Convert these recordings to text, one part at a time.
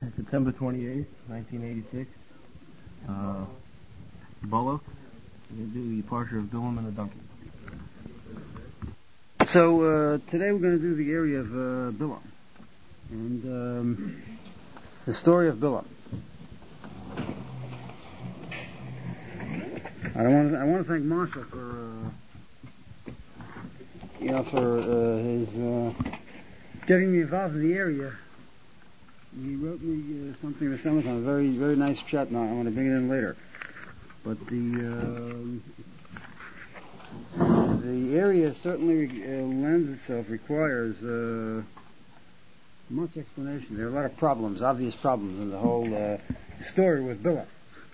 September 28th, 1986. Balak. We're going to do the Parsha of Bilam and the donkey. So today we're going to do the area of Bilam and the story of Bilam. I want to thank Marsha for his getting me involved in the area. He wrote me something this summertime, a very, very nice chat. Now I want to bring it in later. But the area certainly lends itself, requires much explanation. There are a lot of problems, obvious problems in the whole story with Bilam.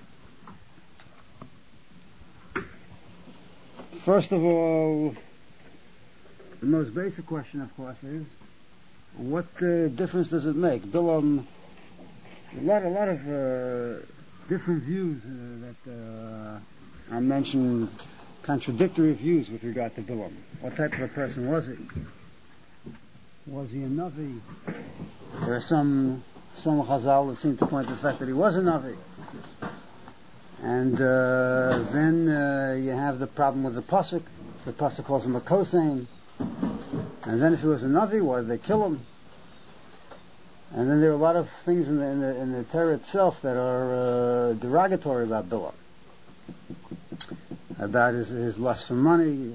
First of all, the most basic question, of course, is what difference does it make? Bilam, a lot of different views that are mentioned, contradictory views with regard to Bilam. What type of a person was he? Was he a Navi? There are some Chazal that seem to point to the fact that he was a Navi. And then you have the problem with the Pasuk. The Pasuk calls him a Kosein. And then if he was a Navi, why did they kill him? And then there are a lot of things in the Torah itself that are derogatory about Bilam. About his lust for money,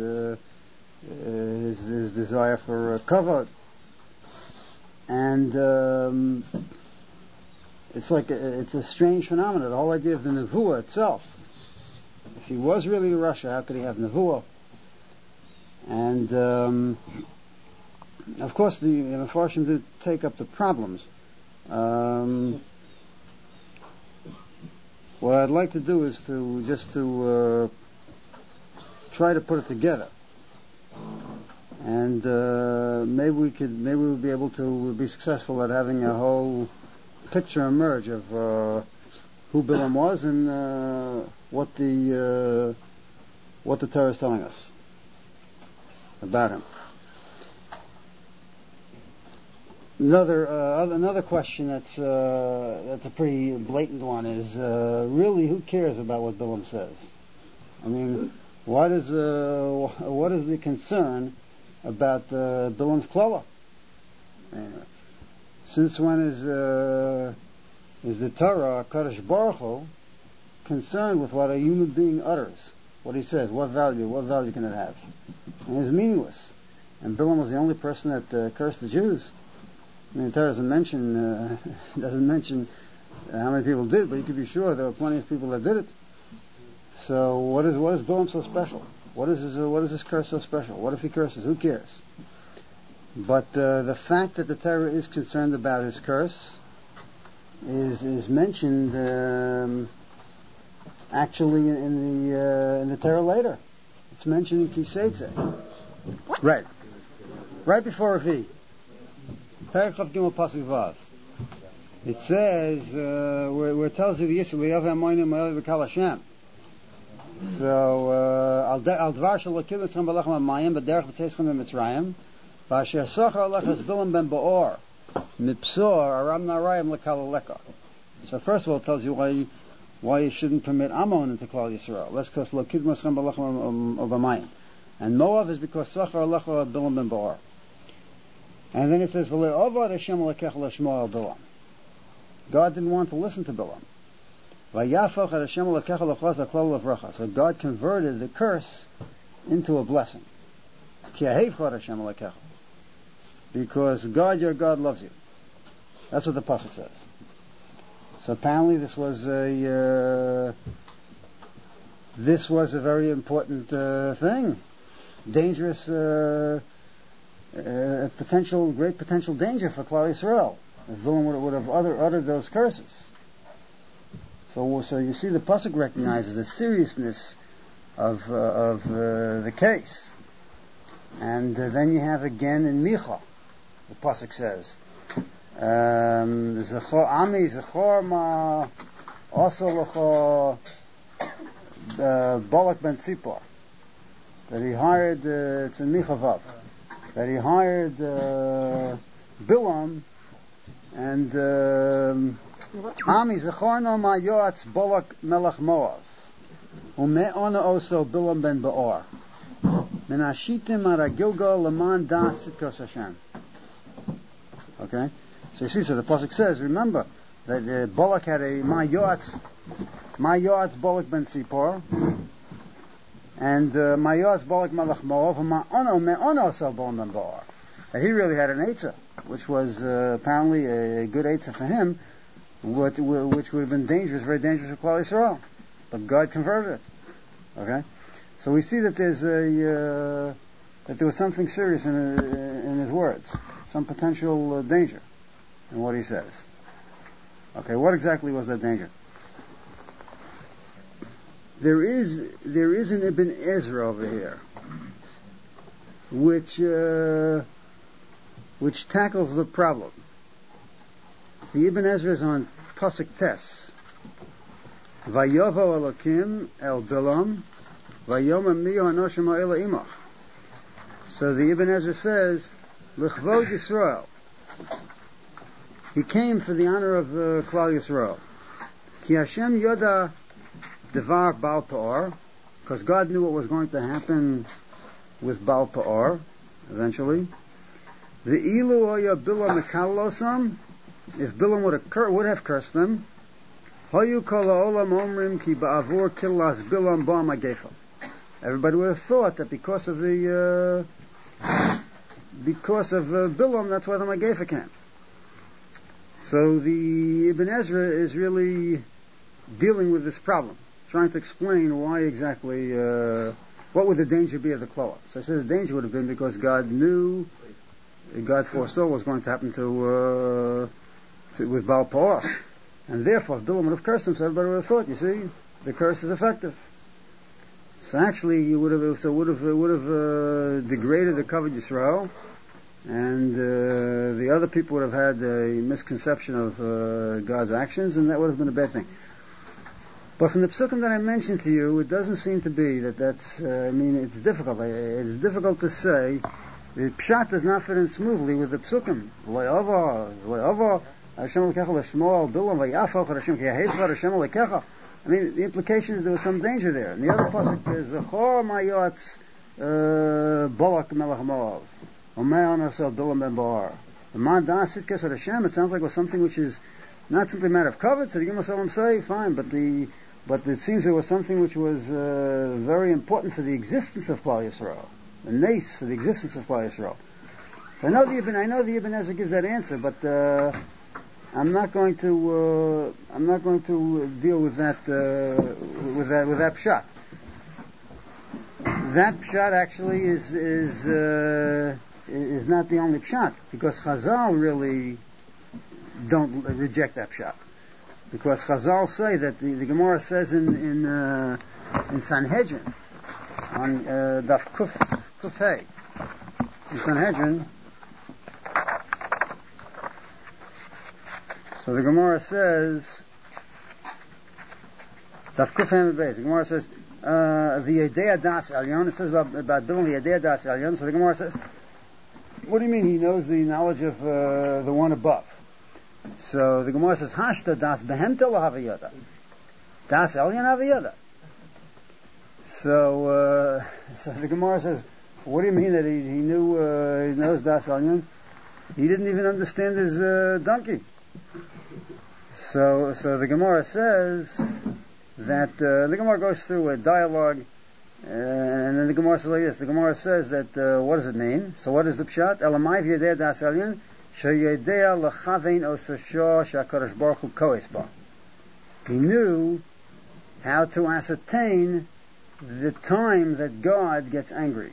his desire for kavod. And it's a strange phenomenon, the whole idea of the nevuah itself. If he was really a Rasha, how could he have nevuah? And of course the Mefarshim did take up the problems. What I'd like to do is to try to put it together, and maybe we'll be able to be successful at having a whole picture emerge of who Bilam was and what the Torah is telling us about him. Another question that's a pretty blatant one is really who cares about what Bilam says? I mean, what is the concern about Bilam's klala? Since when is the Torah, Kadosh Baruch Hu, concerned with what a human being utters? What he says, what value can it have? And it's meaningless. And Bilam was the only person that cursed the Jews. I mean, the Torah doesn't mention how many people did, but you can be sure there were plenty of people that did it. So what is Bilam so special? What is his curse so special? What if he curses? Who cares? But the fact that the Torah is concerned about his curse is mentioned actually in the Torah later. It's mentioned in Kiseitze. Right before Revi. Paragraph Gimel Pasuk Vav. It says where it tells you the Yisrael Yav Amonim Ma'el B'Kal Hashem. So al dvar shel Elokim Yitzchak Balachem Amayim B'derech B'Teischem B'Mitzrayim V'asher Socher Alech Bilam Ben Ba'or Mipsor Aram Narayim L'Kal Aleka. So first of all, it tells you why you shouldn't permit Ammon into Klal Yisrael. That's because Elokim Yitzchak Balachem Amayim. And Moav is because Socher Alech Bilam Ben Ba'or. And then it says, God didn't want to listen to Bilam. So God converted the curse into a blessing. Because God, your God, loves you. That's what the Pasuk says. So apparently this was a very important thing. Dangerous great potential danger for Klal Yisrael if Bilam would have uttered those curses. So you see, the pasuk recognizes the seriousness of the case, and then you have again in Micha, the pasuk says, "Zechor Ami Zechor Ma Also Lecho Balak Ben Tzipor," that he hired. It's in Micha Vav. That he hired Bilam And Ami zechorno ma yoatz Balak melech Moav ume'ona oso Bilam ben Beor menashitim ara Gilgal leman das tzidkos Hashem. Okay, so you see, so the pasuk says, remember that Balak had a my yoatz Balak ben Tzipor, and my yoatz Balak melech Moav ume'ona oso Bilam ben Beor. And he really had an eitzah, which was apparently a good eitzah for him, which would have been dangerous, very dangerous for Klal Yisrael. But God converted it. Okay, so we see that that there was something serious in his words, some potential danger in what he says. Okay, what exactly was that danger? There is an Ibn Ezra over here, which tackles the problem. The Ibn Ezra is on Pasuk Tes. Vayovo Elokim el Bilam, Vayom mi hanoshim ha'ela imach. So the Ibn Ezra says, L'chvod Yisrael. He came for the honor of Klal Yisrael. Ki Hashem yoda devar Baal Peor, because God knew what was going to happen with Baal Peor, eventually. The ilu oya Bilam mekalosam, if Bilam would have cursed them, hoyu kol ha'olam omrim ki ba'avur killas Bilam ba magefa. Everybody would have thought that because of Bilam, that's why the magefa came. So the Ibn Ezra is really dealing with this problem, trying to explain why exactly, what would the danger be of the Kloah. So I said the danger would have been because God foresaw what was going to happen with Baal Peor. And therefore, if Bilam would have cursed him, so everybody would have thought, you see, the curse is effective. So actually, it would have degraded the Kavod Yisrael, and the other people would have had a misconception of God's actions, and that would have been a bad thing. But from the psukim that I mentioned to you, it doesn't seem to be that's. It's difficult. It's difficult to say. The pshat does not fit in smoothly with the psukim. The implication is there was some danger there. And the other pasuk is Zechor Mayotz Balak Melech Moav Omeon Asel Bilam ben Beor. The man das sitkas at Hashem. It sounds like it was something which is not simply a matter of covet. So the Gemara Salam say fine, but it seems there was something which was very important for the existence of Klal Yisrael. A nace for the existence of Klal Yisrael. So I know the Ibn Ezra gives that answer, but I'm not going to deal with that pshat. That pshat actually is not the only pshat, because Chazal really don't reject that pshat. Because Chazal say that the Gemara says in Sanhedrin on Daf Kufay in Sanhedrin. So the Gemara says Daf Kufay Beis. The Gemara says the Yedei Das Elyon. It says about Bilam the Yedei Das Elyon. So the Gemara says, what do you mean he knows the knowledge of the one above? So the Gemara says, Hashta das behemta lahaviyada. Das elyon haviyada. So the Gemara says, what do you mean that he knows das elyon? He didn't even understand his donkey. So the Gemara says that the Gemara goes through a dialogue, and then the Gemara says like this. The Gemara says that what does it mean? So what is the pshat? Elamai v'yedei das elyon. He knew how to ascertain the time that God gets angry.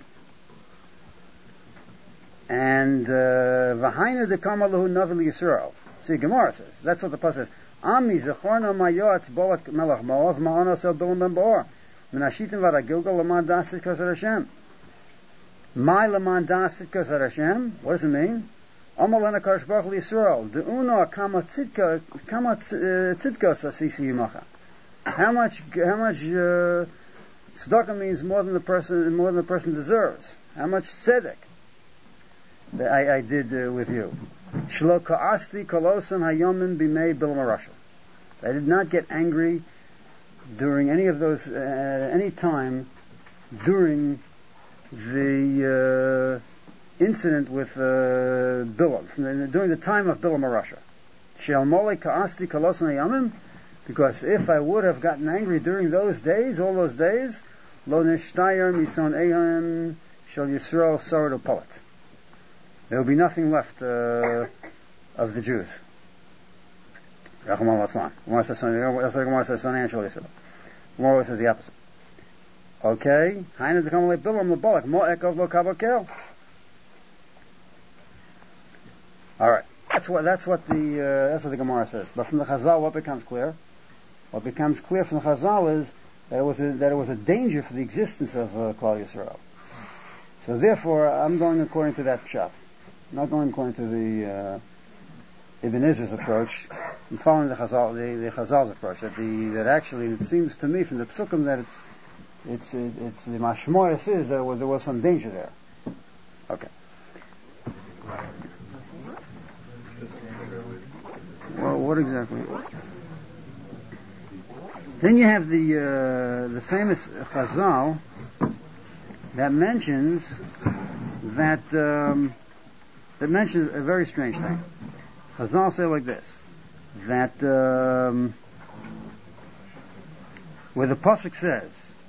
And V'hainu dekamalahu navi Yisrael. See, Gemara says, that's what the pasuk says. Ami zechorna mayotz Balak melech Moav ma'anos el Bilam ben Beor menashitim v'ragilgal l'man dasit kosar Hashem. My l'man dasit kosar Hashem. What does it mean? Amalana Kadosh Baruch Hu Yisrael. De'una kama tzidkos asisi yimacha. How much tzedakah means more than the person deserves. How much tzedek that I did with you. Shlo ka'asti kolosan hayomim b'mei Bilam HaRasha. They did not get angry during any of those, any time during the incident with Bilam, during the time of Bilam HaRasha. Shel mole ka'asti kolosan hayomim, because if I would have gotten angry during those days, all those days, lo nishtayer mison eyan shel Yisrael sorod upolet. There will be nothing left of the Jews. Gemara says the opposite. Okay, Hainu d'kamalei Bilam l'bolek mo'ekov lo kavakel. All right, that's what the Gemara says. But from the Chazal, what becomes clear? What becomes clear from the Chazal is that it was a danger for the existence of Klal Yisrael. So therefore, I'm going according to that pshat. I'm not going according to the Ibn Ezra's approach. I'm following the Chazal's approach. That actually, it seems to me from the Psukim that it's the Mashmoyas is that there was some danger there. Okay. Well, what exactly? Then you have the famous Chazal that mentions that mentions a very strange thing. Chazal say like this, that where the pasuk says,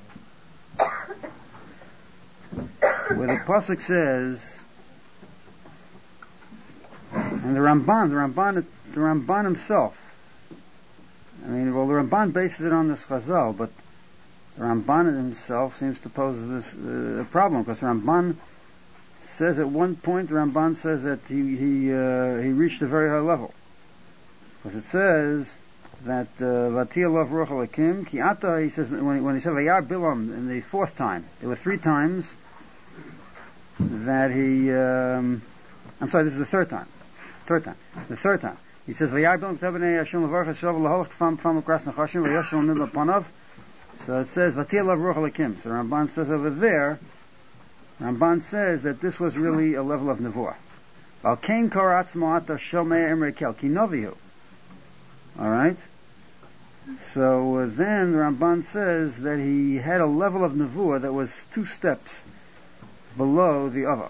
and the Ramban himself, I mean, well, the Ramban bases it on this Chazal, but the Ramban himself seems to pose this a problem, because the Ramban says at one point, the Ramban says that he reached a very high level, because it says that Vati Allah Ruach Alakim Ki Ata, he says when he said Vayar Bilam in the fourth time, there were three times that he I'm sorry, this is the third time. The third time. He says Vayar Bilam K'tabnei Hashem Levarach Hashem Laholach K'fam K'fam L'Kras Nachashim V'Yashel Mim Panav. So it says Vati Allah Ruach Alakim. So Ramban says over there, Ramban says that this was really a level of nevuah. Al kain karatz mo'ata shomei emrei kel ki novihu. All right. So then the Ramban says that he had a level of nevuah that was 2 steps below the others.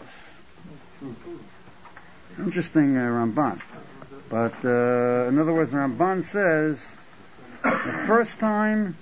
Interesting Ramban. But in other words, the Ramban says the first time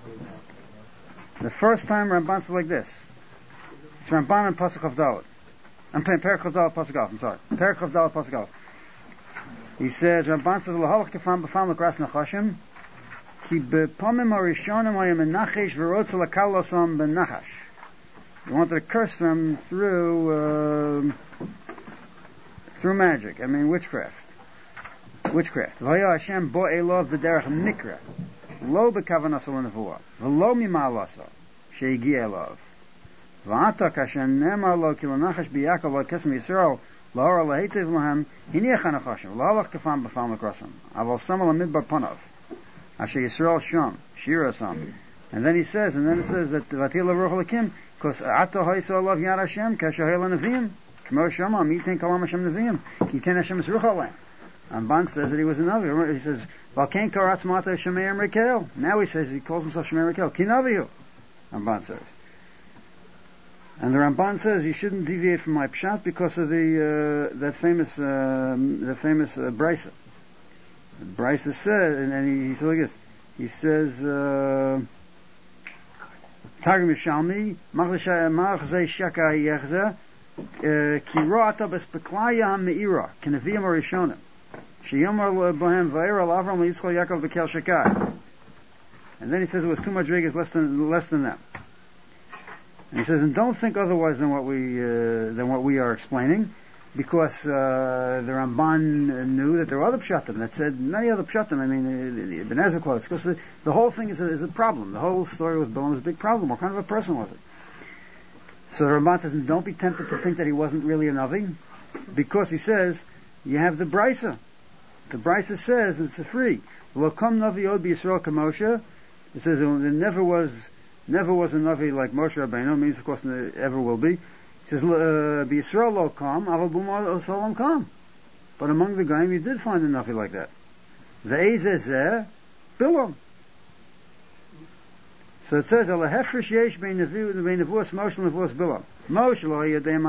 Ramban says like this. It's Ramban and Pasuk of Dalet. I'm paying Perek of Dalet Pasuk Aleph. I'm sorry. Perek of Dalet Pasuk Aleph. He says, Ramban says, L'halach kefam b'fam l'kras nachashim, ki b'pamim harishonim hayam menachesh v'rotz l'kal losam b'nachash. He wanted to curse them through magic. I mean, witchcraft. V'haya Hashem bo elov b'derech mikra, lo b'kavanas l'nevuah, v'lo mima'alasa, she'igi elov. V'ata kashen nemar lo ki l'nachash b'yakov lo kesem Yisrael, Lahor lahetiv lahem hiniach hanachashim lahalach kefam b'fam l'krasam aval samal amidbar panav asher Yisrael sham shira sam. And then it says that Vatila Ruach Alakim because Ato Haisa Alav Yad Hashem Kasher Hela Neviim K'mo Shama Mitin Kalam Hashem Neviim Kiten Hashem Yisruch Alaim. Ramban says that he was a Navi. He says Valken Karatz Mata Shemei Emrekel. Now he calls himself Shemei Emrekel Ki Naviyu. Ramban says. And the Ramban says you shouldn't deviate from my pshat because of that famous Brisa. Brisa says, and he says like this. He says, Targum Yishalmi, Machzei Shaka Yechzeh, Ki Ro'ata Bespeklaya HaMe'ira, Keneviyam HaRishonim, Sheyomar Bohem Va'era L'Avram L'Yitzchol Yaakov V'Kel Shekai. And then he says it was too much big, it's less than that. And he says, and don't think otherwise than what we are explaining, because the Ramban knew that there were other pshatim that said many other pshatim. I mean, the Ibn Ezra quotes, because the whole thing is a problem. The whole story with Bilam is a big problem. What kind of a person was it? So the Ramban says, don't be tempted to think that he wasn't really a Navi, because he says you have the Brisa. The Brisa says it's a free. Lo kam Navi od b'Yisrael kamoshe. It says there never was a Navi like Moshe Rabbeinu, means of course ever will be. He says, B'Yisrael lo kam, aval b'umah osalam kam. But among the Goyim, you did find a Navi like that. The Eizezeh, Bilam. So it says, "Ala hefresh yesh bein nevuos Moshe nevuos Bilam." Moshe lo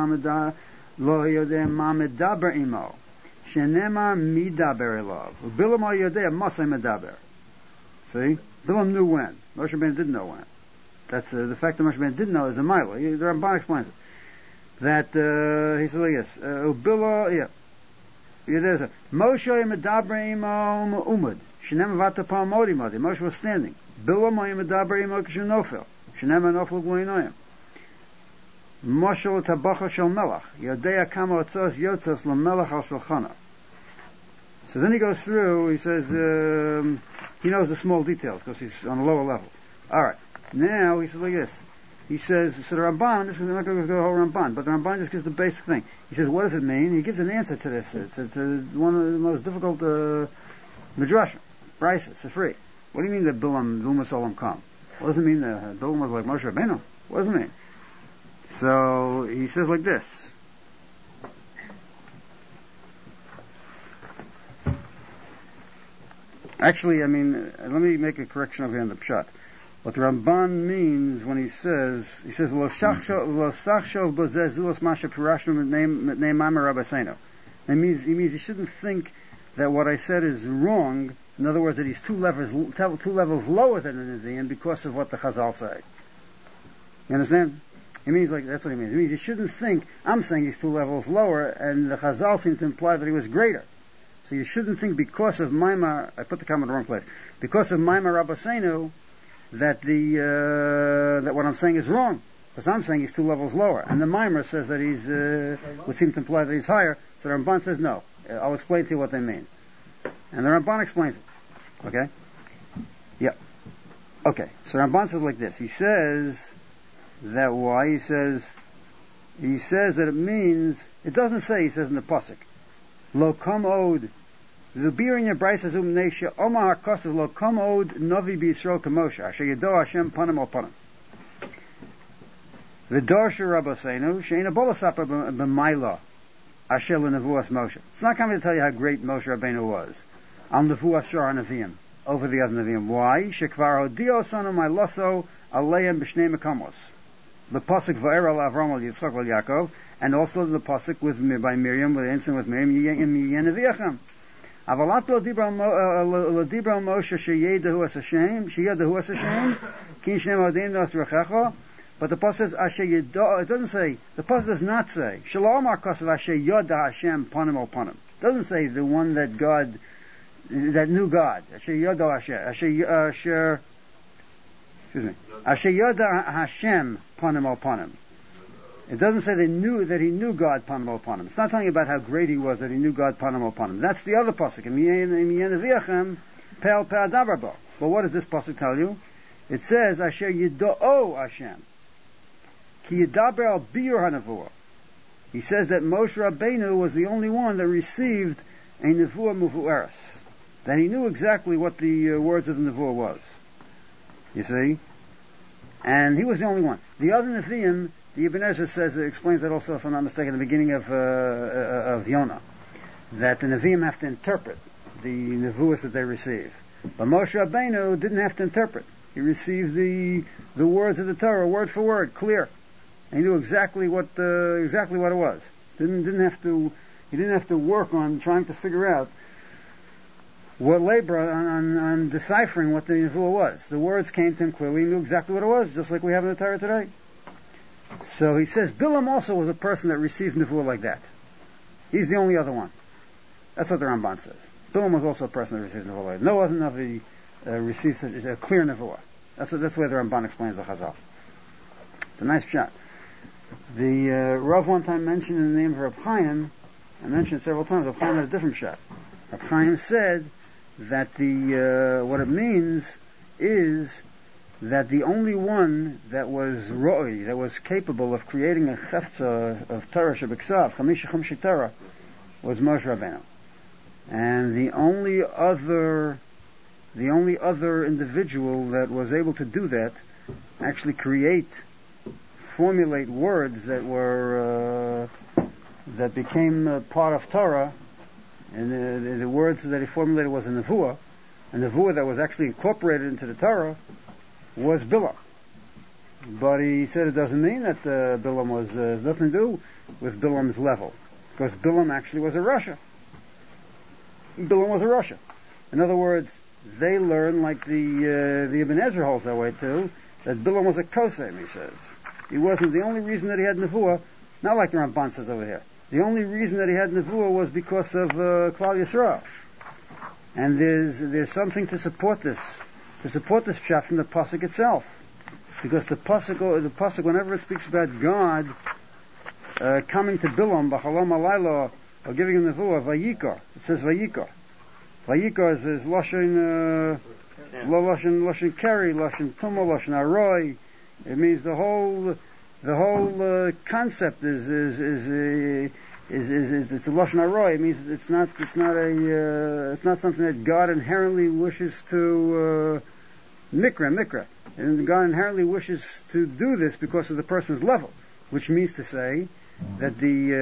yodei ma medaber imo, shenemar midaber elav. Bilam lo yodei masay medaber. See, Bilam knew when. Moshe Rabbeinu didn't know when. That's the fact that Moshe Rabbeinu didn't know is a mila. The Ramban explains it. That he says like this: Bilam, yeah. Moshe medaber imo umad. Shenemar vata palmodi madi. Moshe was standing. Bilam medaber imo kishenofel. Shenemar nofel gluinoyim. Moshel tabacha shel melach. Yodea kama otzos yotzos lemelach al shulchana. So then he goes through, he says, he knows the small details because he's on a lower level. Alright. Now he says like this. He says, so the Ramban, I'm not going to go to the whole Ramban, but the Ramban just gives the basic thing. He says, what does it mean? He gives an answer to this. It's one of the most difficult midrashim. Brisa, Sifri. What do you mean that Bilam, Lumas Olam come? What does it mean that Bilam was like Moshe Rabbeinu? What does it mean? So he says like this. Actually, I mean, let me make a correction over here in the pshat. What the Ramban means when he says lo sachshov bozeh zuos masha pirashnu mitnei mamer rabbeinu. He means you shouldn't think that what I said is wrong. In other words, that he's two levels lower than the Nevi'im because of what the Chazal say. You understand? He means like that's what he means. He means you shouldn't think I'm saying he's 2 levels lower, and the Chazal seem to imply that he was greater. So you shouldn't think because of Maimar, I put the comma in the wrong place, because of Maimar Rabbeinu, that that what I'm saying is wrong. Because I'm saying he's 2 levels lower. And the Maimar says that he's, would seem to imply that he's higher. So the Ramban says no. I'll explain to you what they mean. And the Ramban explains it. Okay? Yeah. Okay. So the Ramban says like this. He says that why? He says that it means, it doesn't say, he says in the Pasuk, Lo kam od, the beer in your Bryce says Nesha Omar HaKosav Lo kam od Novi B'Yisrael Kamosha Asher Yedo Hashem Panim Al Panim V'Dorsha Rabbeinu She'ena Bolasapa B'Mayla Asher L'Nevuas Moshe. It's not coming to tell you how great Moshe Rabbeinu was Al Nevuas Shar Nevi'im over the other Nevi'im. Why? Shekvar Hodio Sanu Mailoso Aleim B'Shnei Mekamos. The pasuk Va'era L'Avram Al Yitzchak Al Yaakov, and also the pasuk by Miriam, with the incident with Miriam, Yeneviachem. Avalat lo dibra Moshe sheyedahu as Hashem, ki shneim odin nos rechecha. But the pasuk says Asher Yedo. It doesn't say. The pasuk does not say Shalom Arkosav Asher Yoda Hashem Panim Al Panim. It doesn't say the one that knew God. Asher Yoda Asher. Excuse me. Asher Yoda Hashem Panim Al Panim. It doesn't say that he knew God Panim Al Panim. It's not telling you about how great he was that he knew God Panim Al Panim. That's the other pasuk. But what does this pasuk tell you? It says Asher Yido'o Hashem Ki Yidaber Al Biur HaNevuah. He says that Moshe Rabbeinu was the only one that received a Nevuah Muvu'eres. That he knew exactly what the words of the Nevuah was. You see? And he was the only one. The other Nevi'im, the Ibn Ezra says, explains that also, if I'm not mistaken, at the beginning of Yonah, that the Nevi'im have to interpret the Nevuahs that they receive. But Moshe Rabbeinu didn't have to interpret. He received the words of the Torah, word for word, clear. And he knew exactly what it was. He didn't have to work on trying to figure out what labor on deciphering what the Nevuah was. The words came to him clearly. He knew exactly what it was, just like we have in the Torah today. So he says, Bilam also was a person that received Nevuah like that. He's the only other one. That's what the Ramban says. Bilam was also a person that received Nevuah like that. No other Navi received such a clear Nevuah. That's the way the Ramban explains the Chazal. It's a nice shot. The Rav one time mentioned in the name of Reb Chaim, I mentioned it several times, Reb Chaim had a different shot. Reb Chaim said that what it means is that the only one that was ro'i, that was capable of creating a chefza of Torah shebiksav, chamisha Torah, was Moshe Rabbeinu. And the only other individual that was able to do that, actually formulate words that became part of Torah, And the words that he formulated was a nevuah that was actually incorporated into the Torah was Bilam. But he said it doesn't mean that Bilam was nothing to do with Bilam's level, because Bilam actually was a Rasha. Bilam was a Rasha. In other words, they learn, like the Ibn Ezra holds that way too, that Bilam was a Kosem, he says. He wasn't, the only reason that he had Nevuah, not like the Ramban says over here, the only reason that he had Nevuah was because of Klal Yisrael. And there's something to support this pshat from the pasuk itself, because the pasuk, whenever it speaks about God coming to Bilam, b'chalam alayla, or giving him Nevuah, vayikar, it says vayikar. Vayikar is lashon keri, lashon tumah, lashon aroi. It means the whole concept is it's a lashon aroi. It means it's not something that God inherently wishes to mikra, and God inherently wishes to do this because of the person's level, which means to say that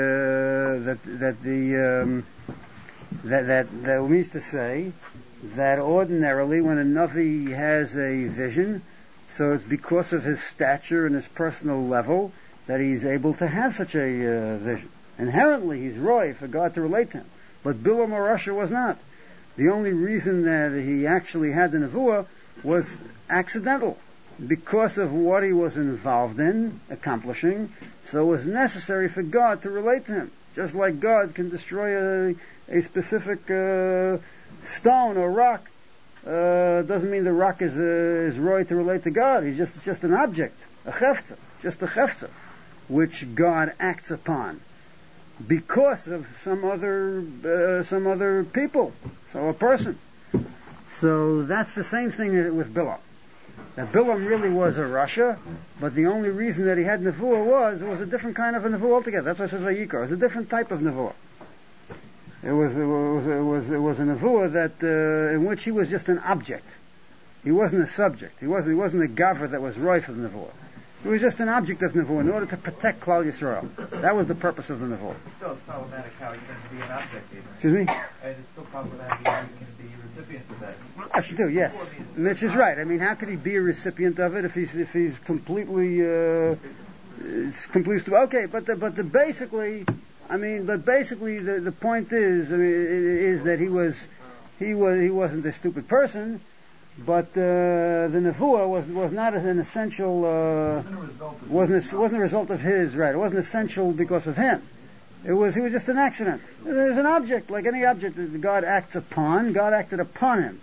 that means to say that ordinarily when a Navi has a vision, so it's because of his stature and his personal level that he's able to have such a vision. Inherently he's roy for God to relate to him. But Bilam or Rasha was not. The only reason that he actually had the Nevuah was accidental, because of what he was involved in, accomplishing, so it was necessary for God to relate to him. Just like God can destroy a specific stone or rock, doesn't mean the rock is roy to relate to God. He's just an object, a chefza, which God acts upon because of some other people, so a person. So that's the same thing with Bilam. That Bilam really was a Rasha, but the only reason that he had Nevuah it was a different kind of a Nevuah altogether. That's why it says Vayikar. It was a different type of Nevuah. It was a Nevuah that in which he was just an object. He wasn't a subject. He wasn't a Gavra that was right for the Nevuah. He was just an object of Nevuah in order to protect Klal Yisrael. That was the purpose of the Nevuah. It's still problematic how he can be an object even. Excuse me? It's still problematic how he can be a recipient of that. Yes, you do, yes. Mitch is right. I mean, how could he be a recipient of it if he's completely stupid? Okay, but basically the point is, is that he wasn't a stupid person, but the Nevuah was not an essential, wasn't a result of his, right. It wasn't essential because of him. He was just an accident. It was an object, like any object that God acts upon. God acted upon him.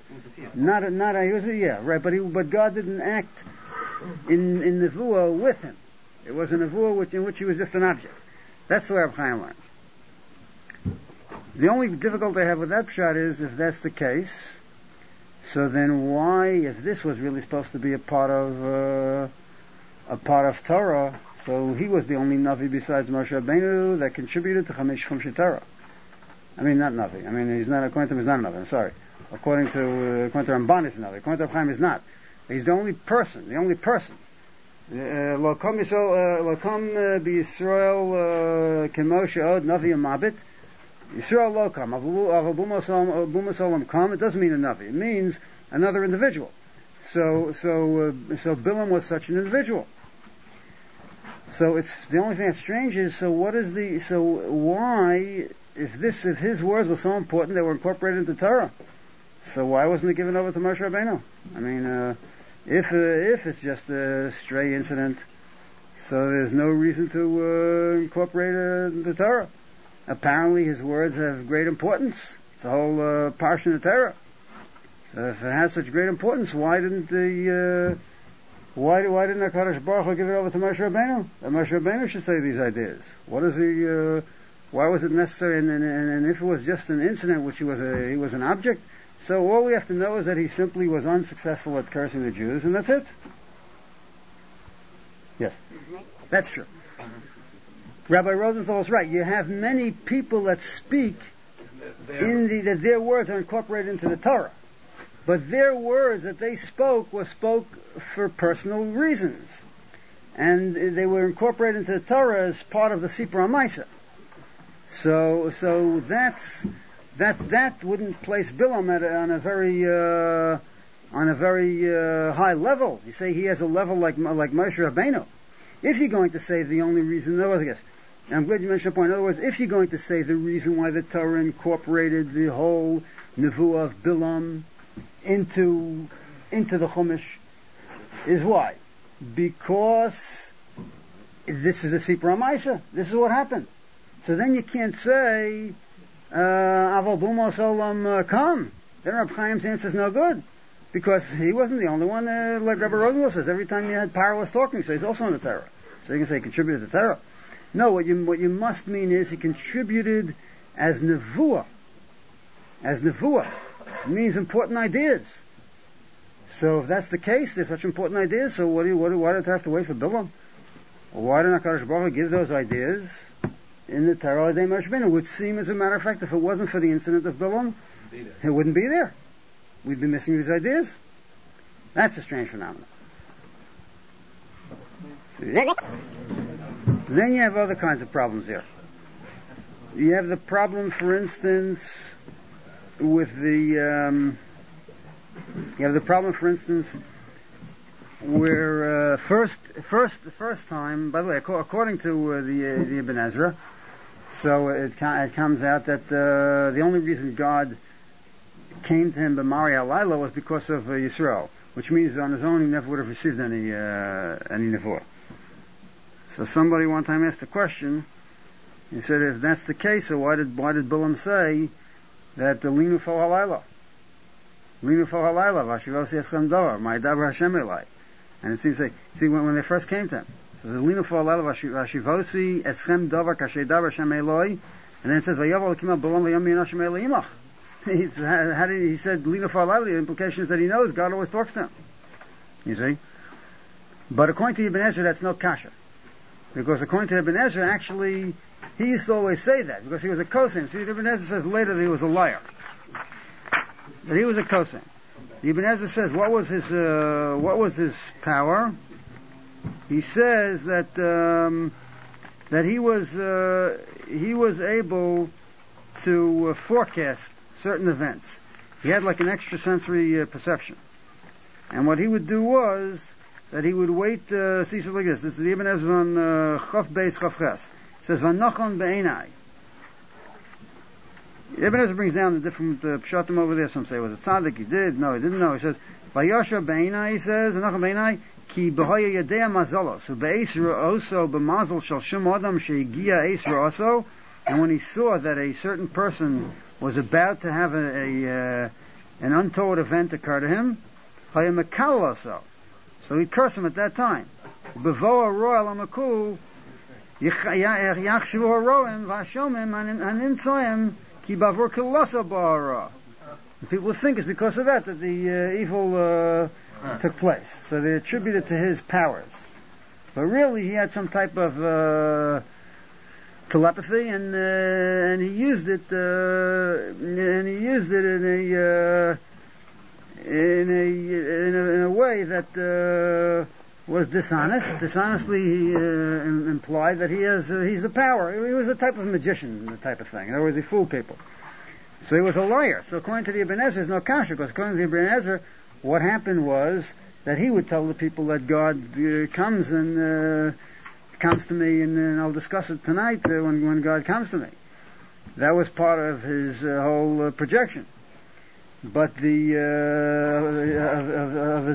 But God didn't act in Nevuah with him. It was a Nevuah in which he was just an object. That's the way Reb Chaim learns. The only difficulty I have with that pshat is, if that's the case, so then why, if this was really supposed to be a part of Torah, so he was the only Navi besides Moshe Rabbeinu that contributed to Chamesh Chumshei Torah. I mean, not Navi. I mean, he's not, according to him, he's not a Navi. I'm sorry. According to Ramban, he's a Navi. According to Reb Chaim, he's not. He's the only person. Lo kom b'Yisrael k'Moshe od Navi Amabit. Yisrael lo kam. Avabuma Solam kam. It doesn't mean a Navi. It means another individual. So Bilam was such an individual. So it's the only thing that's strange is, why, if his words were so important, they were incorporated into Torah, so why wasn't it given over to Moshe Rabbeinu? I mean, if it's just a stray incident, so there's no reason to incorporate it into Torah. Apparently his words have great importance. It's a whole parsha in the Torah. So if it has such great importance, why didn't HaKadosh Baruch Hu give it over to Moshe Rabbeinu? Moshe Rabbeinu should say these ideas. Why was it necessary? And if it was just an incident, which he was an object, so all we have to know is that he simply was unsuccessful at cursing the Jews, and that's it. Yes, that's true. Rabbi Rosenthal is right. You have many people that speak that their words are incorporated into the Torah. But their words that they spoke were spoke for personal reasons. And they were incorporated into the Torah as part of the Sipur HaMaisa. So that's that wouldn't place Bilam on a very high level. You say he has a level like Moshe Rabbeinu. If you're going to say the only reason, in other words, I guess, and I'm glad you mentioned the point. In other words, if you're going to say the reason why the Torah incorporated the whole nevuah of Bilam into the Chumash is why? Because this is a Sipur HaMaisa. This is what happened. So then you can't say Aval Bumos Olam come. Then Reb Chaim's answer is no good. Because he wasn't the only one, like Rabbi Rosenwald says, every time you had Paro was talking, so he's also in the Torah. So you can say he contributed to Torah. No, what you must mean is he contributed as nevuah. As nevuah. It means important ideas. So if that's the case, there's such important ideas, so why do I have to wait for Bilam? Why didn't HaKadosh Baruch Hu give those ideas in the Torah Adei Moshe Rabbeinu? It would seem, as a matter of fact, if it wasn't for the incident of Bilam, it wouldn't be there. We'd be missing these ideas. That's a strange phenomenon. Then you have other kinds of problems here. You have the problem, for instance, with where the first time. By the way, according to the Ibn Ezra, so it comes out that the only reason God came to him b'Mari Alayla was because of Yisrael, which means on his own he never would have received any nevuah. So somebody one time asked a question. He said, if that's the case, so why did Bilam say that the Linu Fo Halayla Vashivosi Eschem Dover Ma'adav Hashem Elai? And it seems when they first came to him, so the Linu Fo Halayla Vashivosi Eschem Dover Kashedav Hashem Eloi, and then it says Vayaval Kima Bilam Vayom Yin Hashem Eloi Imach. He said Linu Fo Halayla? The implication is that he knows God always talks to him. You see, but according to Ibn Ezra, that's no kasha. Because according to Ibn Ezra, actually, he used to always say that, because he was a kohen. See, Ibn Ezra says later that he was a liar. But he was a kohen. Ibn Ezra says, what was his power? He says that he was able to forecast certain events. He had like an extrasensory perception. And what he would do was that he would wait, see something like this. This is the Ibn Ezra on Chaf Beis Chaf Ches. It says, V'nochon be'enai. Ibn Ezra brings down the different pshatim over there. Some say, was it tzaddik? He did. No, he didn't know. He says, V'yosha be'enai, he says, V'nochon be'enai, ki b'hoya yadea mazalo. So be'esra oso b'mazal shal shum adam she'egia esra oso. And when he saw that a certain person was about to have an untoward event occur to him, haya mekal oso. So he cursed him at that time. Bevoa royal amaku yachshivu haroim v'ashomim hanimtzoim ki bavur kilasa ba'ara. People think it's because of that the evil took place. So they attribute it to his powers. But really he had some type of telepathy, and he used it in a way that was dishonest. Dishonestly, he implied that he's the power. He was a type of magician, the type of thing. In other words, he fooled people. So he was a liar. So according to the Ibn Ezra, there's no kasha, because according to the Ibn Ezra, what happened was that he would tell the people that God comes to me, and I'll discuss it tonight when God comes to me. That was part of his whole projection. But of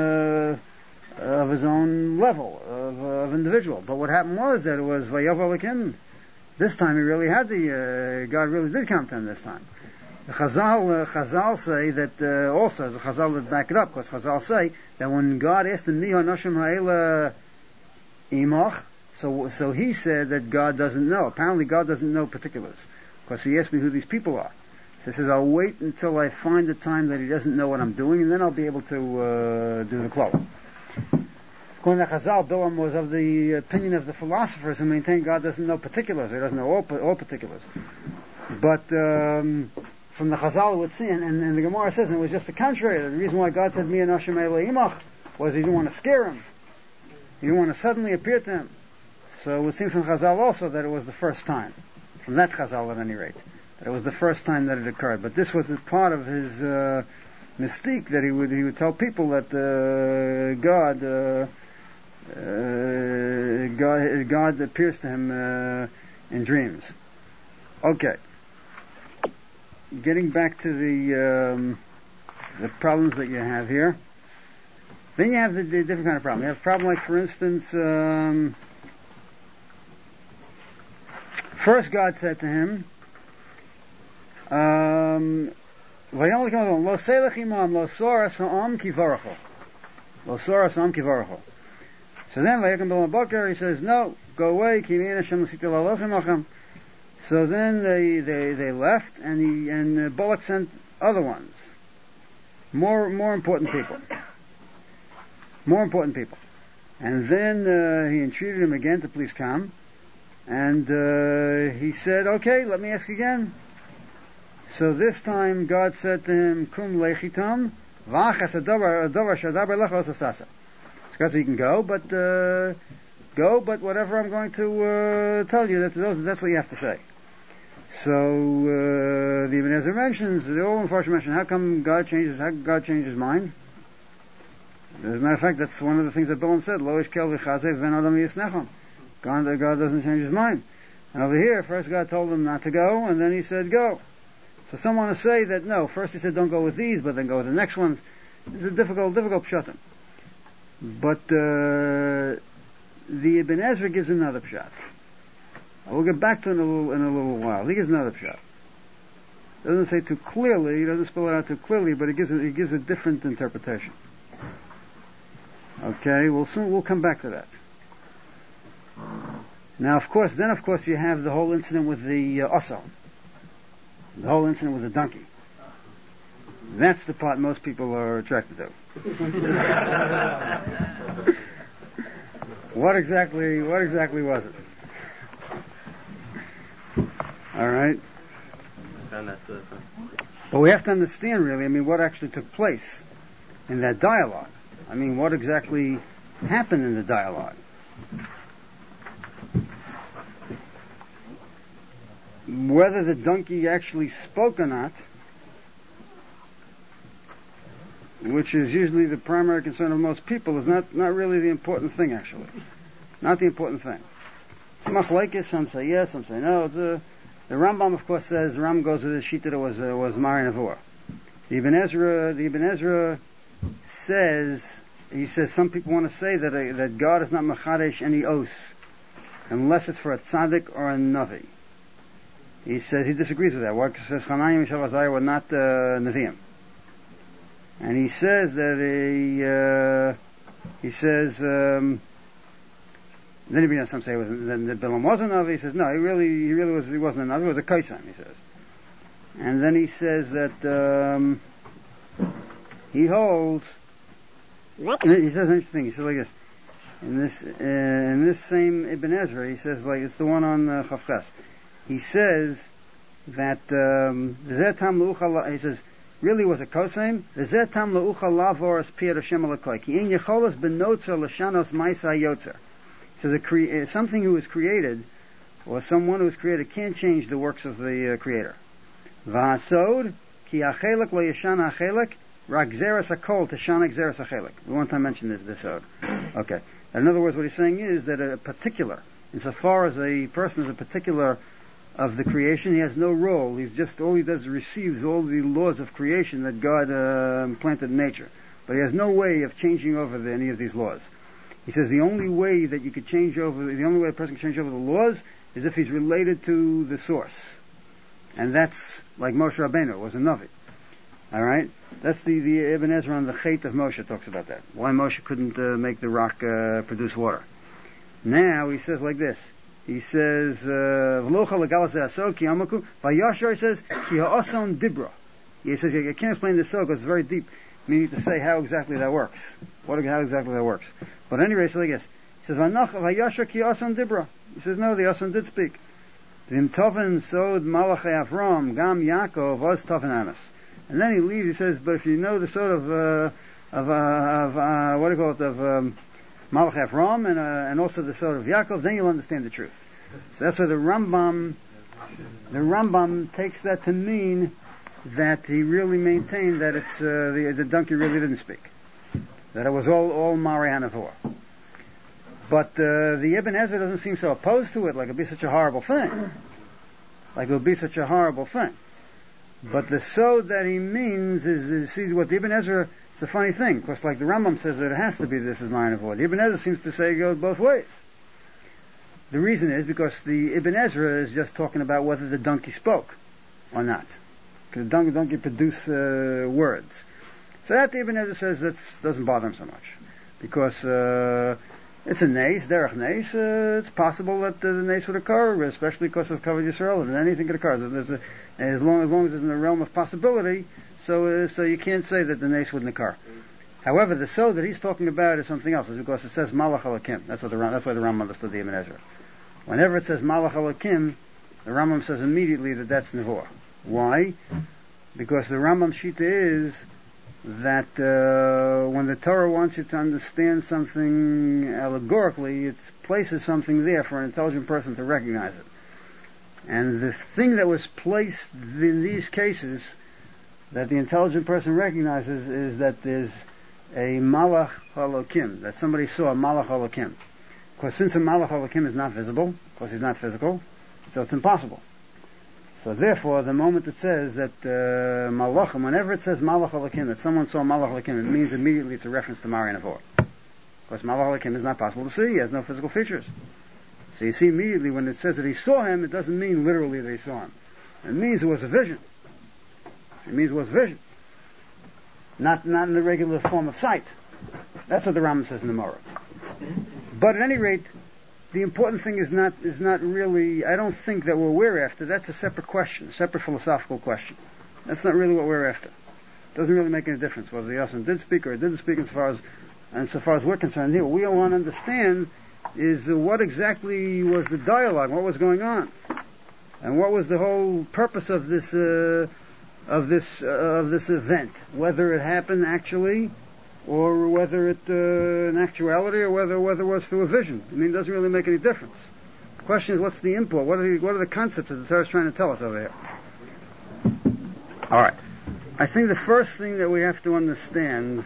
his own level of individual. But what happened was that it was Vayav Elikim. This time he really had God really did come to him this time. The Chazal say that also the Chazal would back it up, because Chazal say that when God asked him Niha Nashim Ha'ela Imach, so he said that God doesn't know. Apparently God doesn't know particulars, because he asked me who these people are. So he says, I'll wait until I find a time that he doesn't know what I'm doing, and then I'll be able to do the klal. According to Chazal, Bilam was of the opinion of the philosophers who maintain God doesn't know particulars, he doesn't know all particulars. But from the Chazal it would see, and the Gemara says, and it was just the contrary. The reason why God said, Mi Anashim Eila Imach, was he didn't want to scare him. He didn't want to suddenly appear to him. So it would seem from Chazal also that it was the first time. From that Chazal at any rate. That it was the first time that it occurred. But this was a part of his mystique, that he would tell people that God appears to him in dreams. Okay. Getting back to the problems that you have here. Then you have the different kind of problem. You have a problem like, for instance, first God said to him, so then he says, no, go away. So then they left, and Balak sent other ones, more important people. And then he entreated him again to please come, and he said, okay, let me ask again. So this time God said to him, kum lechitam v'achas adavar shadabar lecha osasasa. Because you can go, but whatever I'm going to tell you, that's what you have to say. So the Ibn Ezra mentions, the old Mepharshim mention, how come God changed his mind? As a matter of fact, that's one of the things that Bilam said, Lo ishkel v'chazev ven adam yisnechon. God doesn't change his mind. And over here, first God told him not to go, and then he said go. So some want to say that no, first he said don't go with these, but then go with the next ones. It's a difficult pshatim. But the Ibn Ezra gives another pshat. We'll get back to it in a little while. He gives another pshat. Doesn't say too clearly, he doesn't spell it out too clearly, but he gives a different interpretation. Okay, we'll come back to that. Now, of course, you have the whole incident with the oso. The whole incident with the donkey. That's the part most people are attracted to. What exactly was it? All right. But we have to understand, really, what actually took place in that dialogue. What exactly happened in the dialogue. Whether the donkey actually spoke or not, which is usually the primary concern of most people, is not really the important thing, actually. Not the important thing. It's machlekes, some say yes, some say no. The Rambam, of course, says, the Rambam goes with the sheet that it was Mari Nevuah. The Ibn Ezra says, some people want to say that God is not mechadesh any os, unless it's for a tzaddik or a navi. He says he disagrees with that. Why? Because he says Hananiah and Mishael Azariah were not Nevi'im. And he says that then some say that Bilam wasn't a Navi. He says no, he wasn't a Navi. He was a Kaisam, he says. And then he says that he holds. What? He says an interesting thing. He says like this. In this same Ibn Ezra, he says like it's the one on Chavches. He says that he says really was a koseim. Zetam leucha lavoras pier Hashem alakoy ki in yecholas benotzer lashanos ma'isa yotzer. So something who is created, or someone who is created, can't change the works of the Creator. V'hasod ki achelek lo yashana achelek rak zeres hakol tashana zeres achelek. We one time mentioned this sod. Okay. In other words, what he's saying is that a particular, insofar as a person is a particular of the creation, he has no role. He's just, all he does is receives all the laws of creation that God planted in nature. But he has no way of changing over any of these laws. He says the only way that you could change over, the only way a person can change over the laws is if he's related to the source. And that's like Moshe Rabbeinu was a Navi. Alright? That's the Ibn Ezra on the Chait of Moshe talks about that. Why Moshe couldn't make the rock produce water. Now he says like this. He says, Vayashar, he says, Ki ha'ason dibra. He says, I can't explain this so because it's very deep. We need to say how exactly that works. How exactly that works. But anyway, so like this. He says, Vayashar ki ha'ason dibra. He says, no, the Ason did speak. Vim toven sod malachei Avram, gam Yaakov, was toven anas. And then he leaves, he says, but if you know the sort of Malach Avram and also the sort of Yaakov, then you'll understand the truth. So that's why the Rambam The Rambam takes that to mean that he really maintained that it's the donkey really didn't speak, that it was all Mari Hanavor. But the Ibn Ezra doesn't seem so opposed to it, like it'd be such a horrible thing. But the sod that he means is see what the Ibn Ezra. It's a funny thing, because like the Rambam says that it has to be this is Mari Hanavor. The Ibn Ezra seems to say it goes both ways. The reason is because the Ibn Ezra is just talking about whether the donkey spoke or not. Because the donkey produced words. So that the Ibn Ezra says that doesn't bother him so much. Because it's a nace, derech nace, it's possible that the nace would occur, especially because of Kavod Yisrael, and anything could occur. As long as it's in the realm of possibility, so you can't say that the nace wouldn't occur. However, the so that he's talking about is something else, is because it says Malach Elokim. That's why the Rambam understood the Ibn Ezra. Whenever it says Malach Elokim, the Rambam says immediately that that's Nevuah. Why? Because the Rambam Shita is that when the Torah wants you to understand something allegorically, it places something there for an intelligent person to recognize it. And the thing that was placed in these cases that the intelligent person recognizes is that there's a Malach Elokim, that somebody saw a Malach Elokim. Because since a Malach Elokim is not visible, because he's not physical, so it's impossible. So therefore, the moment it says that Malachim, whenever it says Malach Elokim, that someone saw Malach Elokim, it means immediately it's a reference to Mari Hanavor. Because Malach Elokim is not possible to see, he has no physical features. So you see immediately when it says that he saw him, it doesn't mean literally that he saw him. It means it was a vision. Not in the regular form of sight. That's what the Rambam says in the Morah. But at any rate, the important thing is not really, I don't think that what we're after, that's a separate question, a separate philosophical question. That's not really what we're after. It doesn't really make any difference whether the Yosem did speak or didn't speak insofar as we're concerned here. What we want to understand is what exactly was the dialogue, what was going on, and what was the whole purpose of this event, whether it happened actually, or whether it in actuality, or whether it was through a vision. I mean, it doesn't really make any difference. The question is, what's the import? What are the concepts that the Torah is trying to tell us over here? All right. I think the first thing that we have to understand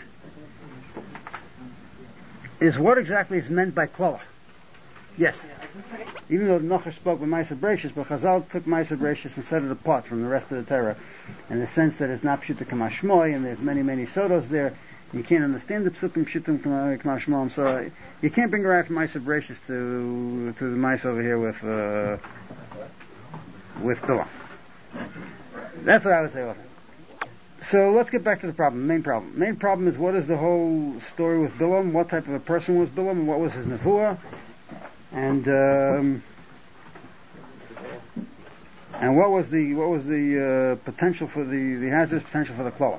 is what exactly is meant by klala. Yes. Even though Nocher spoke with Ma'aser Bereishis, but Chazal took Ma'aser Bereishis and set it apart from the rest of the Torah, in the sense that it's not Pshuta Kama Shmoi, and there's many sodos there. You can't understand the Psukim Pshutim Kama Shmoi, so you can't bring around from Ma'aser Bereishis to the Ma'aser over here with Torah. That's what I would say of it. So let's get back to the problem, main problem. Main problem is, what is the whole story with Bilam? What type of a person was Bilam? And what was his nevuah? And what was the potential for the hazardous potential for the klala?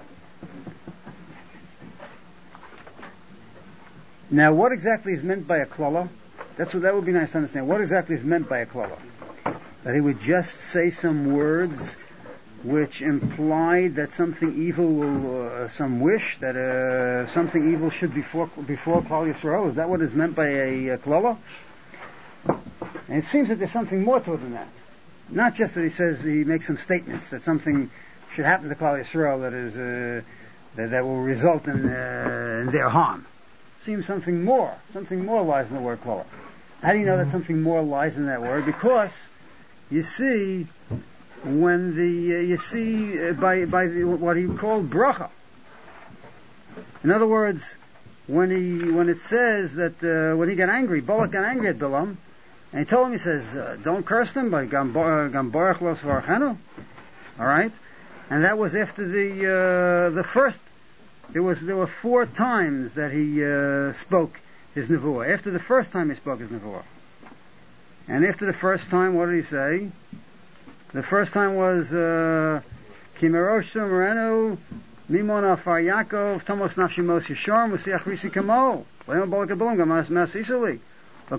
Now, what exactly is meant by a klala? That would be nice to understand. What exactly is meant by a klala? That he would just say some words which implied that something evil will, some wish that something evil should before Klal Yisrael. Is that what is meant by a klala? And it seems that there's something more to it than that. Not just that he makes some statements that something should happen to Klal Yisrael that will result in their harm. It seems something more lies in the word klala. How do you know that something more lies in that word? Because you see, when by what he called bracha. In other words, when it says that when he got angry, Balak got angry at Bilam, and he told him, he says, don't curse them by Gambarach Los Varchanu. All right, and that was after the first. There were 4 times that he spoke his nevuah. After the first time he spoke his nevuah, and after the first time, what did he say? The first time was Kimerosh Moreno Mimon Afar Yaakov Tomos Nafshi Mos Yishar Musiach Risi Kamo Leon Bolakablum Gamas Mas Isali. So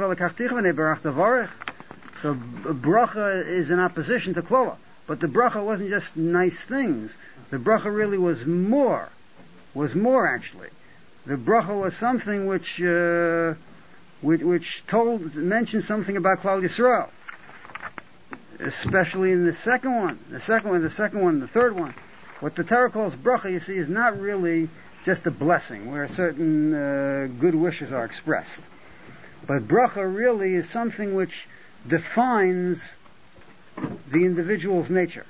bracha is in opposition to klala, but the bracha wasn't just nice things. The bracha really was more actually. The bracha was something which mentioned something about Klal Yisrael. especially in the second one, the third one. What the Torah calls bracha, you see, is not really just a blessing where certain good wishes are expressed. But bracha really is something which defines the individual's nature.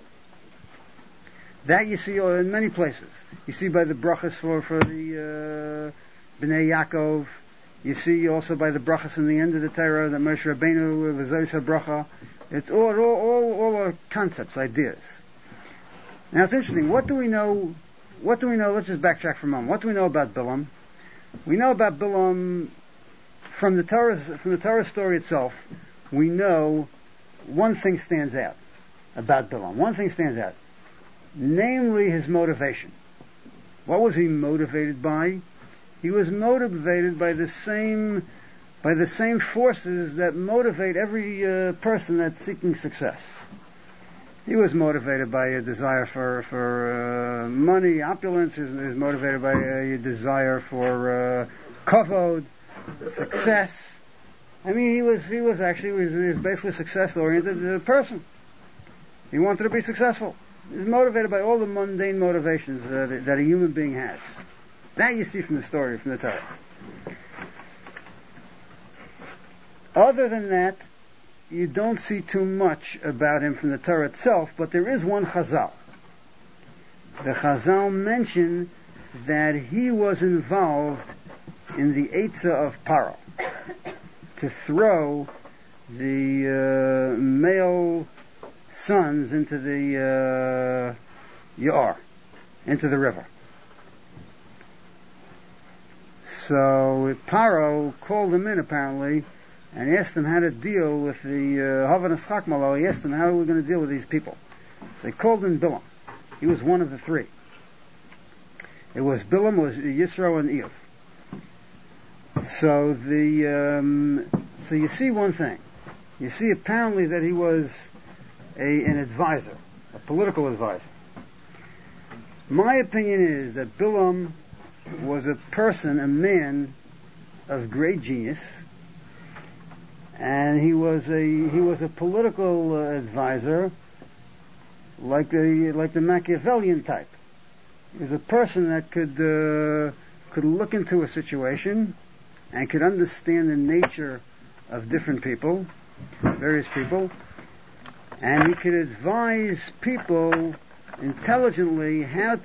That you see in many places. You see by the brachas for the Bnei Yaakov. You see also by the brachas in the end of the Torah, that Moshe Rabbeinu v'zois bracha. It's all are concepts, ideas. Now it's interesting. What do we know? Let's just backtrack for a moment. What do we know about Bilam? We know about Bilam from the Torah story itself. We know one thing stands out about Bilam. One thing stands out. Namely his motivation. What was he motivated by? He was motivated by the same forces that motivate every person that's seeking success. He was motivated by a desire for money, opulence. He was motivated by a desire for kavod, success. I mean, he was basically a success-oriented person. He wanted to be successful. He was motivated by all the mundane motivations that a human being has. That you see from the story, from the Torah. Other than that, you don't see too much about him from the Torah itself, but there is one Chazal. The Chazal mention that he was involved in the Eitzah of Paro, to throw the male sons into the Yar, into the river. So Paro called him in apparently and asked him how to deal with the Havanas Chakmalo. He asked him, how are we going to deal with these people? So he called in Bilam. He was one of the three. It was Bilam, was Yisro, and Eov. So you see one thing. You see apparently that he was an advisor, a political advisor. My opinion is that Bilam was a person, a man of great genius, and he was a political advisor, like the Machiavellian type. He was a person that could look into a situation and could understand the nature of different people, various people, and he could advise people intelligently how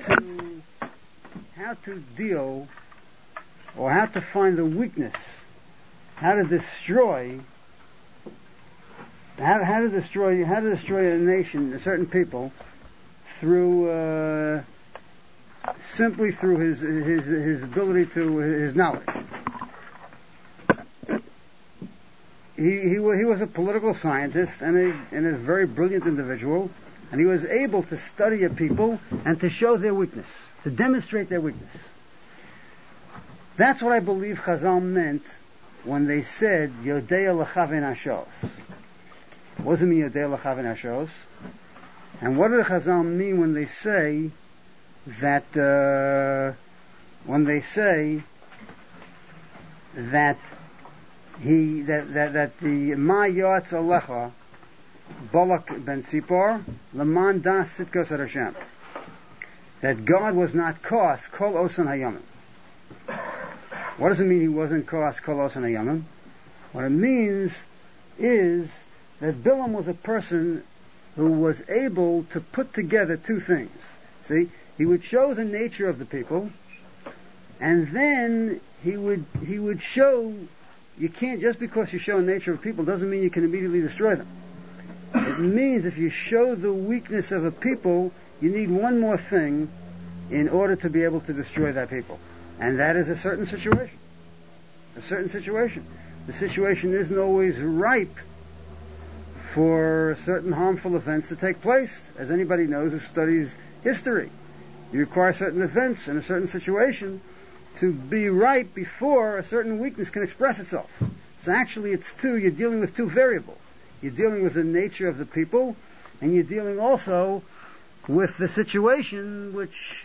to deal, or how to find the weakness, how to destroy a nation, certain people, through simply through his ability to his knowledge. He was a political scientist and a very brilliant individual, and he was able to study a people and to show their weakness, to demonstrate their weakness. That's what I believe Chazal meant when they said Yodea L'Chaven Hashos. What does it mean Yodea L'Chaven Hashos? And what do the Chazal mean when they say that the Ma Yotz Alecha Balak ben Tzipor Laman Das Sitkos Hashem, that God was not Kos Kol Osan Hayamim. What does it mean he wasn't Kos Kol Osan Hayamim? What it means is that Bilam was a person who was able to put together two things. See, he would show the nature of the people, and then he would show, you can't, just because you show the nature of people doesn't mean you can immediately destroy them. It means if you show the weakness of a people, you need one more thing in order to be able to destroy that people. And that is a certain situation. A certain situation. The situation isn't always ripe for certain harmful events to take place. As anybody knows who studies history, you require certain events in a certain situation to be ripe before a certain weakness can express itself. So actually you're dealing with two variables. You're dealing with the nature of the people, and you're dealing also with the situation which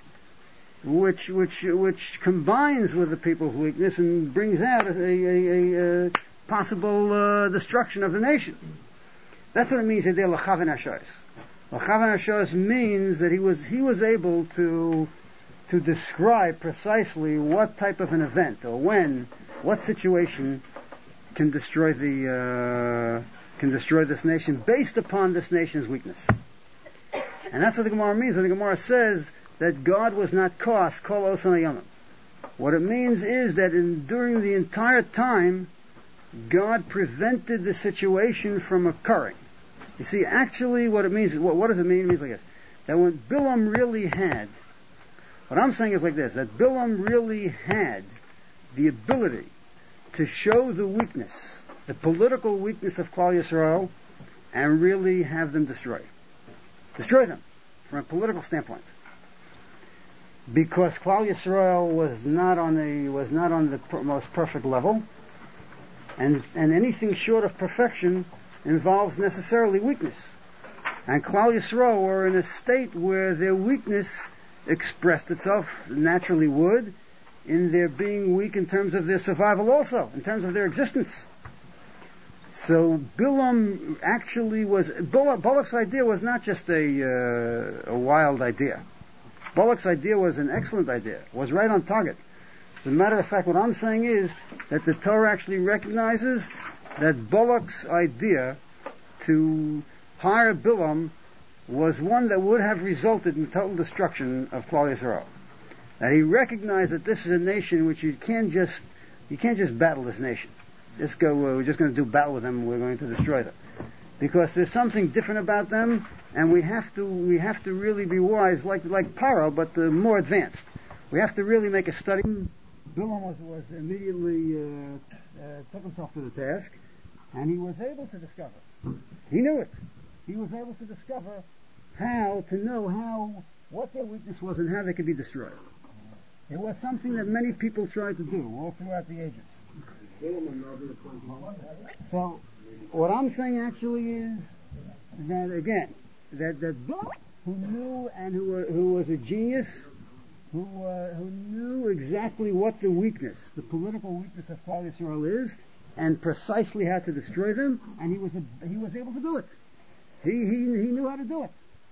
combines with the people's weakness and brings out a possible destruction of the nation. That's what it means there, L'chaven Hashos. L'chaven Hashos means that he was able to describe precisely what type of an event or what situation can destroy this nation based upon this nation's weakness. And that's what the Gemara means. When the Gemara says that God was not kos, kol osan hayomim. What it means is that during the entire time, God prevented the situation from occurring. You see, actually what it means, what does it mean? It means like this. That when Bilam really had, what I'm saying is like this, that Bilam really had the ability to show the weakness, the political weakness of Klal Yisrael, and really have them destroyed. Destroy them, from a political standpoint. Because Klal Yisrael was not on the most perfect level, and anything short of perfection involves necessarily weakness. And Klal Yisrael were in a state where their weakness expressed itself, naturally would, in their being weak in terms of their survival also, in terms of their existence. So Bilam actually Balak's idea was not just a wild idea. Balak's idea was an excellent idea, was right on target. As a matter of fact, what I'm saying is that the Torah actually recognizes that Balak's idea to hire Bilam was one that would have resulted in total destruction of Klal Yisrael. That he recognized that this is a nation which you can't just battle this nation. We're just going to do battle with them, we're going to destroy them. Because there's something different about them, and we have to really be wise, like Paro, but more advanced. We have to really make a study. Bilam was immediately took himself to the task, and he was able to discover. He knew it. He was able to discover what their weakness was and how they could be destroyed. It was something that many people tried to do all throughout the ages. So, what I'm saying actually is that again, that Bilam, who knew and who was a genius, who knew exactly what the political weakness of Klal Yisrael is, and precisely how to destroy them, and he was able to do it. He knew how to do it.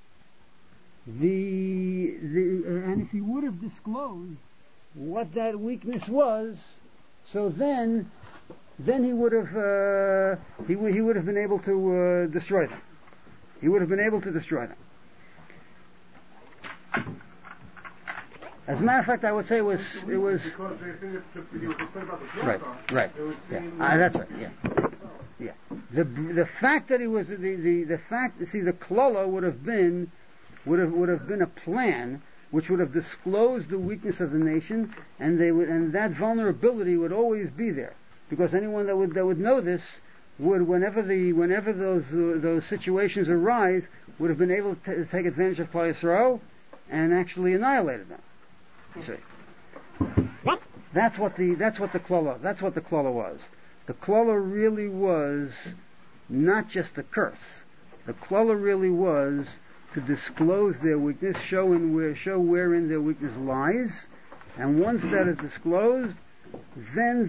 And if he would have disclosed what that weakness was, so then he would have he would have been able to destroy them. He would have been able to destroy them. As a matter of fact, I would say it was because they think he was upset about the right. Yeah, that's right. Yeah. The fact that he was the klala would have been a plan which would have disclosed the weakness of the nation, and that vulnerability would always be there, because anyone that would know this would, whenever those situations arise, would have been able to take advantage of Klal Yisrael and actually annihilated them. You see, that's what the klala was. The klala really was not just a curse. The klala really was to disclose their weakness, show wherein their weakness lies, and once that is disclosed, then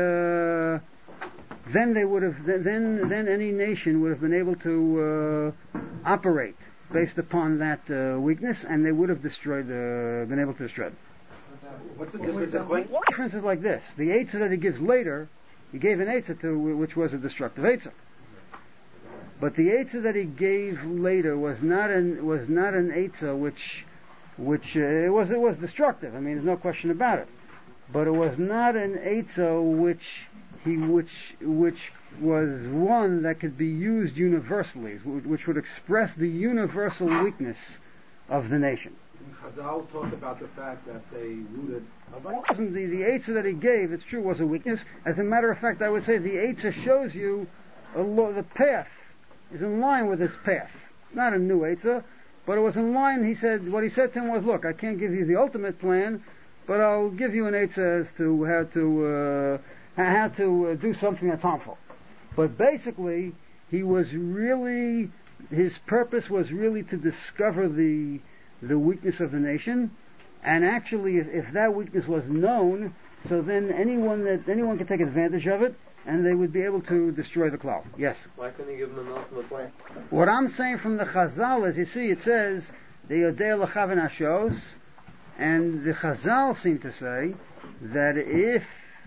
any nation would have been able to operate based upon that weakness, and they would have been able to destroy them. What's the difference? The difference is like this: the Eitzah that he gives later, he gave an Eitzah which was a destructive Eitzah. But the Eitzah that he gave later was not an Eitzah which it was destructive. I mean, there's no question about it. But it was not an Eitzah which was one that could be used universally, which would express the universal weakness of the nation. Chazal talked about the fact that they rooted. It wasn't the Eitzah that he gave, it's true, was a weakness. As a matter of fact, I would say the Eitzah shows you the path is in line with this path. It's not a new Eitzah, but it was in line. What he said to him was, look, I can't give you the ultimate plan, but I'll give you an Eitzah as to how to do something that's harmful. But basically, his purpose was really to discover the weakness of the nation, and actually, if that weakness was known, so then anyone can take advantage of it, and they would be able to destroy the cloud. Yes? Why couldn't he give him an ultimate plan? What I'm saying from the Chazal is, you see, it says, the Yodei L'Chaven Hashos, and the Chazal seem to say that if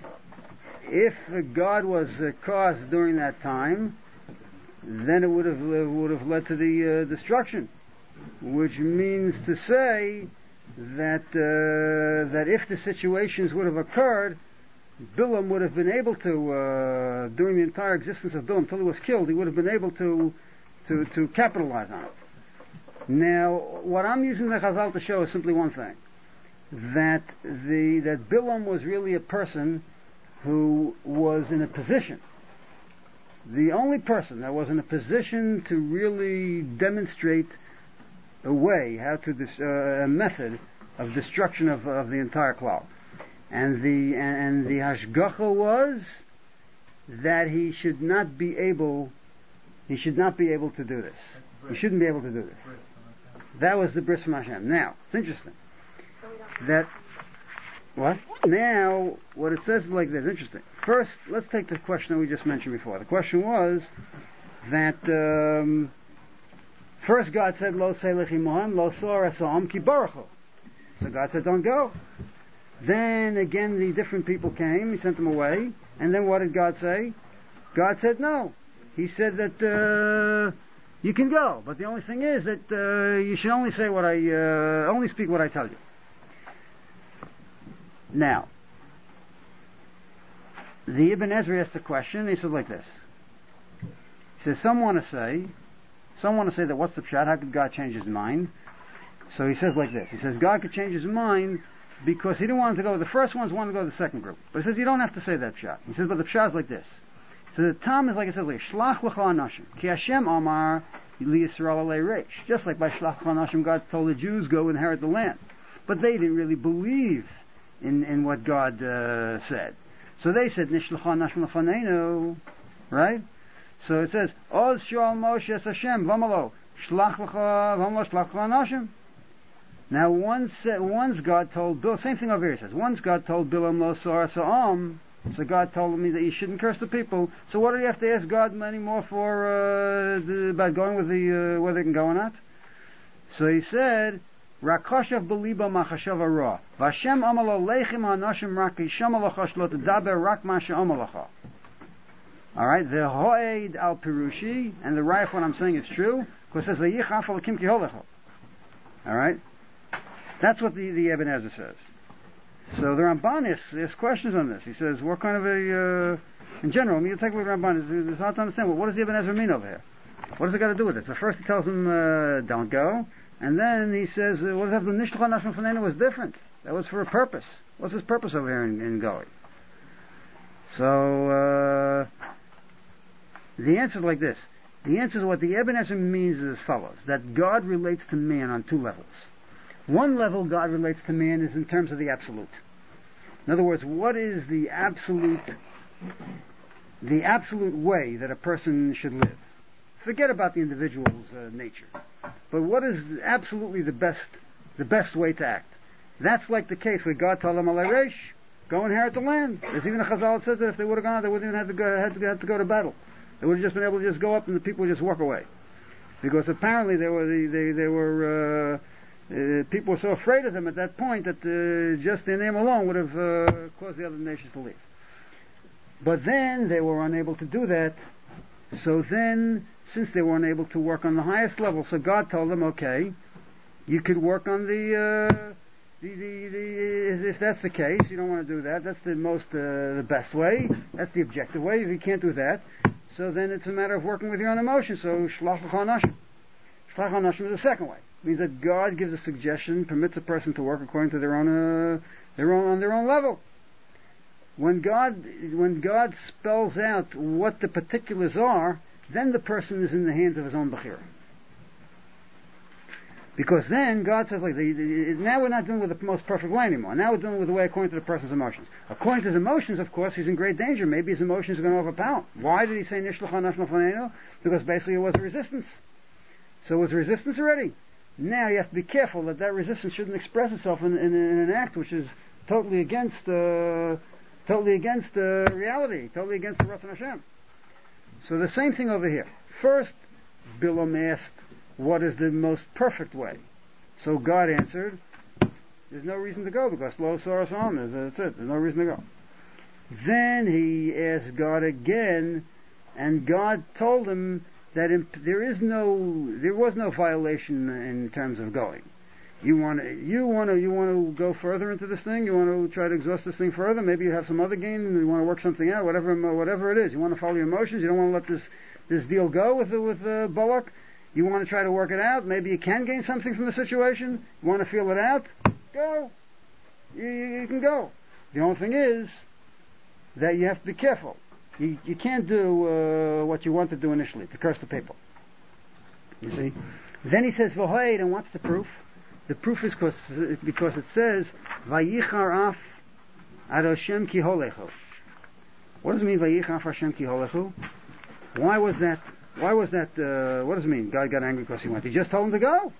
God was caused during that time, then it would have led to the destruction, which means to say that if the situations would have occurred, Bilam would have been able to, during the entire existence of Bilam, until he was killed, he would have been able to capitalize on it. Now, what I'm using the Chazal to show is simply one thing: that Bilam was really a person who was in a position, the only person that was in a position to really demonstrate a way, a method of destruction of the entire cloud. And the hashgacha was that he should not be able to do this. He shouldn't be able to do this. That was the bris from Hashem. Now, it's interesting that what? Now, what it says is like this. Interesting. First, let's take the question that we just mentioned before. The question was that first God said, "Lo selech imohem, lo sor esam ki baruchu." So God said, "Don't go." Then again, the different people came. He sent them away. And then what did God say? God said no. He said that you can go, but the only thing is that you should only say only speak what I tell you. Now, the Ibn Ezra asked the question. He said like this. He says, some want to say that what's the pshat? How could God change his mind? So he says like this. He says God could change his mind because he didn't want to go. The first ones wanted to go to the second group. But he says you don't have to say that pshat. He says, but the pshat is like this. So the Tam is like it says, like Shlach L'cha Anashim Ki Hashem Amar Li Yisrael Alei Reish. Just like by Shlach L'cha Anashim, God told the Jews go inherit the land, but they didn't really believe in what God said. So they said Nishlecha Anashim Lefaneinu, right? So it says Oz Shal Moshe Es Hashem V'amalo Shlach L'cha V'amalo Shlach L'cha Anashim. Now once God told Bill, same thing over here. It says once God told Bilam Lo Sar Sa'am. So God told me that you shouldn't curse the people. So what do you have to ask God anymore for about going with whether they can go or not? So he said, "Rakoshav beliba machashav ra. Vashem amalo lechim hanashim rak yisham alacha shlo tedaber rak masha amalacha." All right, the hoed al pirushi, and the right what I'm saying is true, because it says leyichaf alakim ki holecha. All right, that's what the Ibn Ezra says. So the Ramban asks questions on this. He says, what kind of in general, I mean, you take a look at Ramban, it's hard to understand, well, what does the Ibn Ezra mean over here? What does it got to do with it? So first he tells them, don't go, and then he says, what does it have to do? Nishlecha Anashim Lefaneinu was different. That was for a purpose. What's his purpose over here in going? So, the answer is like this. The answer is what the Ibn Ezra means is as follows, that God relates to man on two levels. One level God relates to man is in terms of the absolute. In other words, what is the absolute way that a person should live? Forget about the individual's nature. But what is absolutely the best way to act? That's like the case where God told them, Alei go inherit the land. There's even a Chazal that says that if they would have gone, they wouldn't even have to go to battle. They would have just been able to just go up and the people would just walk away. Because apparently people were so afraid of them at that point that just their name alone would have caused the other nations to leave. But then they were unable to do that. So then, since they were unable to work on the highest level, so God told them, okay, you could work on if that's the case, you don't want to do that. That's the best way. That's the objective way. If you can't do that, so then it's a matter of working with your own emotions. So Shlach L'cha Anashim. Shlach Anashim is the second way. It means that God gives a suggestion, permits a person to work according to their own level. When God spells out what the particulars are, then the person is in the hands of his own bechira. Because then God says, like, now we're not dealing with the most perfect way anymore. Now we're dealing with the way according to the person's emotions. According to his emotions, of course, he's in great danger. Maybe his emotions are going to overpower. Why did he say Nishlecha Anashim Lefaneinu? Because basically it was a resistance. So it was a resistance already. Now you have to be careful that resistance shouldn't express itself in an act which is totally against the totally against reality, totally against the Ratzon Hashem. So the same thing over here. First, Bilam asked, what is the most perfect way? So God answered, there's no reason to go because Lo Soros On, that's it, there's no reason to go. Then he asked God again, and God told him that there was no violation in terms of going. You want to go further into this thing. You want to try to exhaust this thing further. Maybe you have some other gain, and you want to work something out. Whatever it is, you want to follow your emotions. You don't want to let this deal go with Balak. You want to try to work it out. Maybe you can gain something from the situation. You want to feel it out. Go. You can go. The only thing is that you have to be careful. You can't do what you want to do initially, to curse the people. You see? Then he says, V'hoid, and what's the proof? The proof is because it says, Vayichar af ad Hashem ki holechu. What does it mean, Vayichar af Hashem ki holechu? Why was that, what does it mean? God got angry because he went. He just told him to go.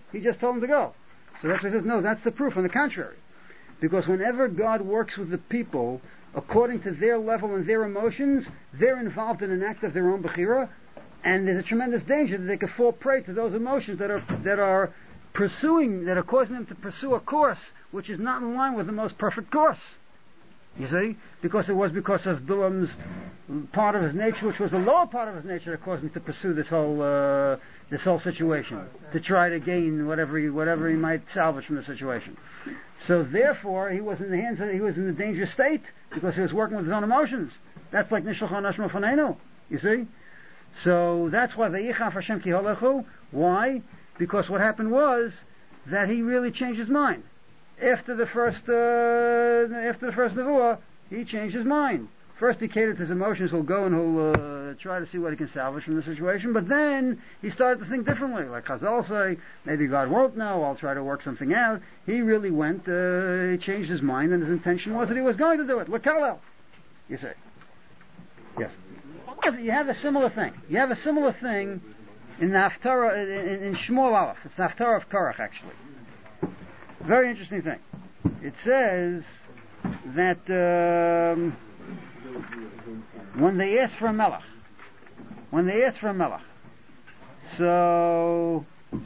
So that's what he says, no, that's the proof. On the contrary. Because whenever God works with the people, according to their level and their emotions, they're involved in an act of their own bechira, and there's a tremendous danger that they could fall prey to those emotions that are causing them to pursue a course which is not in line with the most perfect course. You see? Because of Bilam's part of his nature, which was the lower part of his nature, that caused him to pursue this whole situation, to try to gain whatever he might salvage from the situation. So therefore, he was in the dangerous state, because he was working with his own emotions. That's like Nishlach Nashma Fanenu. You see? So that's why Vayichaf Hashem ki holechu. Why? Because what happened was that he really changed his mind. After the first nevuah, he changed his mind. First he catered to his emotions, he'll go and he'll try to see what he can salvage from the situation, but then he started to think differently. Like Chazal say, maybe God won't know, I'll try to work something out. He really went, he changed his mind, and his intention was that he was going to do it. L'kalel. You say. Yes. You have a similar thing. In the Haftarah, in Shmuel Aleph. It's the Haftarah of Korach, actually. Very interesting thing. It says that when they asked for a melech, so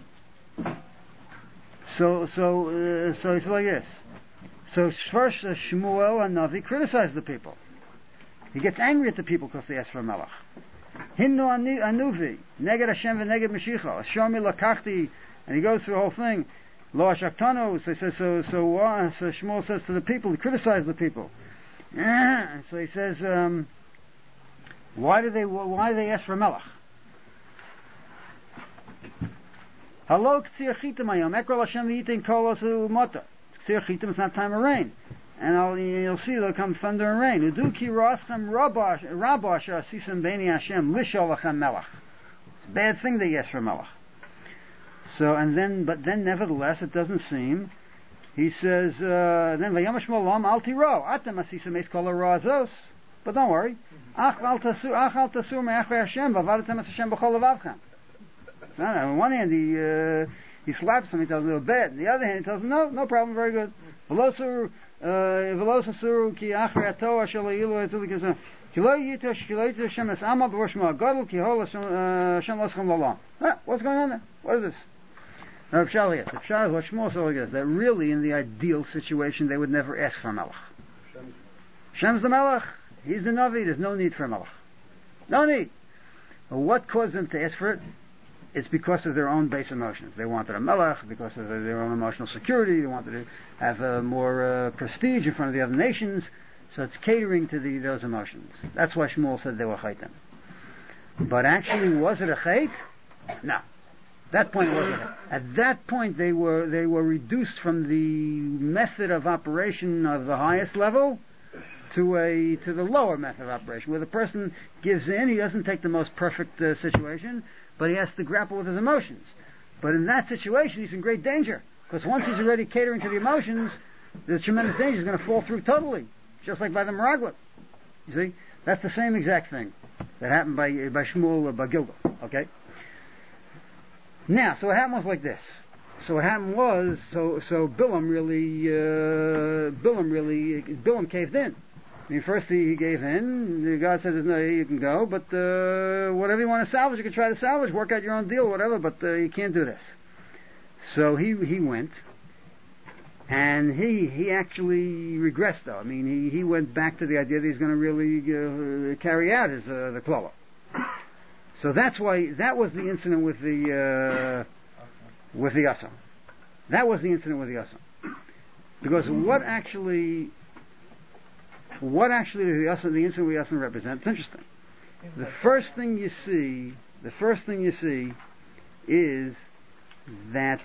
it's like this. So first Shmuel and Navi criticize the people. He gets angry at the people because they ask for a melech. Hinnu anuvi neged Hashem v'neged Mashiach. Shomi lakachti, and he goes through the whole thing. Lo ashaktanu. So he says. So Shmuel says to the people, he criticizes the people. So he says, why do they ask for a melech? Hello, k'tzir chitim ayom. Ekrol Hashem v'yitin kolosu mota. K'tzir chitim is not time of rain. And you'll see there'll come thunder and rain. Udu ki raschem rabash asisim b'nei Hashem lishol lachem melech. It's a bad thing they ask for melech. So, but then nevertheless, it doesn't seem. He says, then v'yamash molam al tiro atem asisim eis kol razos. But don't worry. Ach al tasur me'achrei Hashem v'avadetem es Hashem b'chol levavchem. So on one hand he slaps him, he tells him bad. On the other hand he tells him no problem, very good. Velosasuru ki achrei atoa shel ilu etulik yisrael. Ki lo yitish Hashem es ama b'roshma gadol ki hol Hashem loschem lalam. What's going on there? What is this? Now, Pshal is what Shmuel says, that really in the ideal situation they would never ask for a melech. Hashem's the melech, he's the Navi, there's no need for a melech. No need. But what caused them to ask for it? It's because of their own base emotions. They wanted a melech because of their own emotional security, they wanted to have more prestige in front of the other nations, so it's catering to those emotions. That's why Shmuel said they were chaitim. But actually, was it a chait? No. That point wasn't it. At that point, they were reduced from the method of operation of the highest level to the lower method of operation, where the person gives in. He doesn't take the most perfect situation, but he has to grapple with his emotions. But in that situation, he's in great danger, because once he's already catering to the emotions, there's tremendous danger. He's going to fall through totally, just like by the Meraglim. You see, that's the same exact thing that happened by Shmuel or by Gilgal. Okay. Now, so what happened was like this. So what happened was, Bilam caved in. mean, first he gave in. God said, "No, you can go, but whatever you want to salvage, you can try to salvage. Work out your own deal, whatever. But you can't do this." So he went, and he actually regressed, though. I mean, he went back to the idea that he's going to really carry out his the klala. So that was the incident with the Yasam. That was the incident with the Yasam. Because what actually does the incident with Yasam represent? It's interesting. The first thing you see is that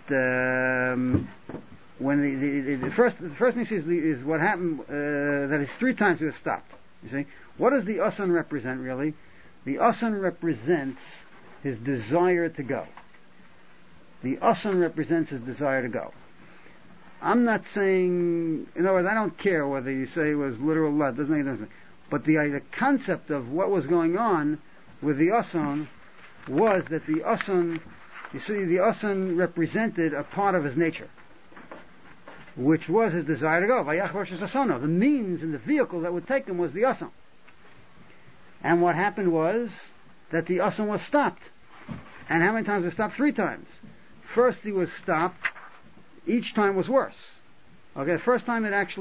when the first thing you see is what happened, that is 3 times he was stopped. You see? What does the Asan represent really? The Asan represents his desire to go. The Asan represents his desire to go. I'm not saying, in other words, I don't care whether you say it was literal love, doesn't make any difference. But the concept of what was going on with the Asan was that the Asan, you see, the Asan represented a part of his nature, which was his desire to go. The means and the vehicle that would take him was the Asan. And what happened was that the Asan was stopped. And how many times was stopped? 3 times. First he was stopped. Each time was worse. Okay, first time it was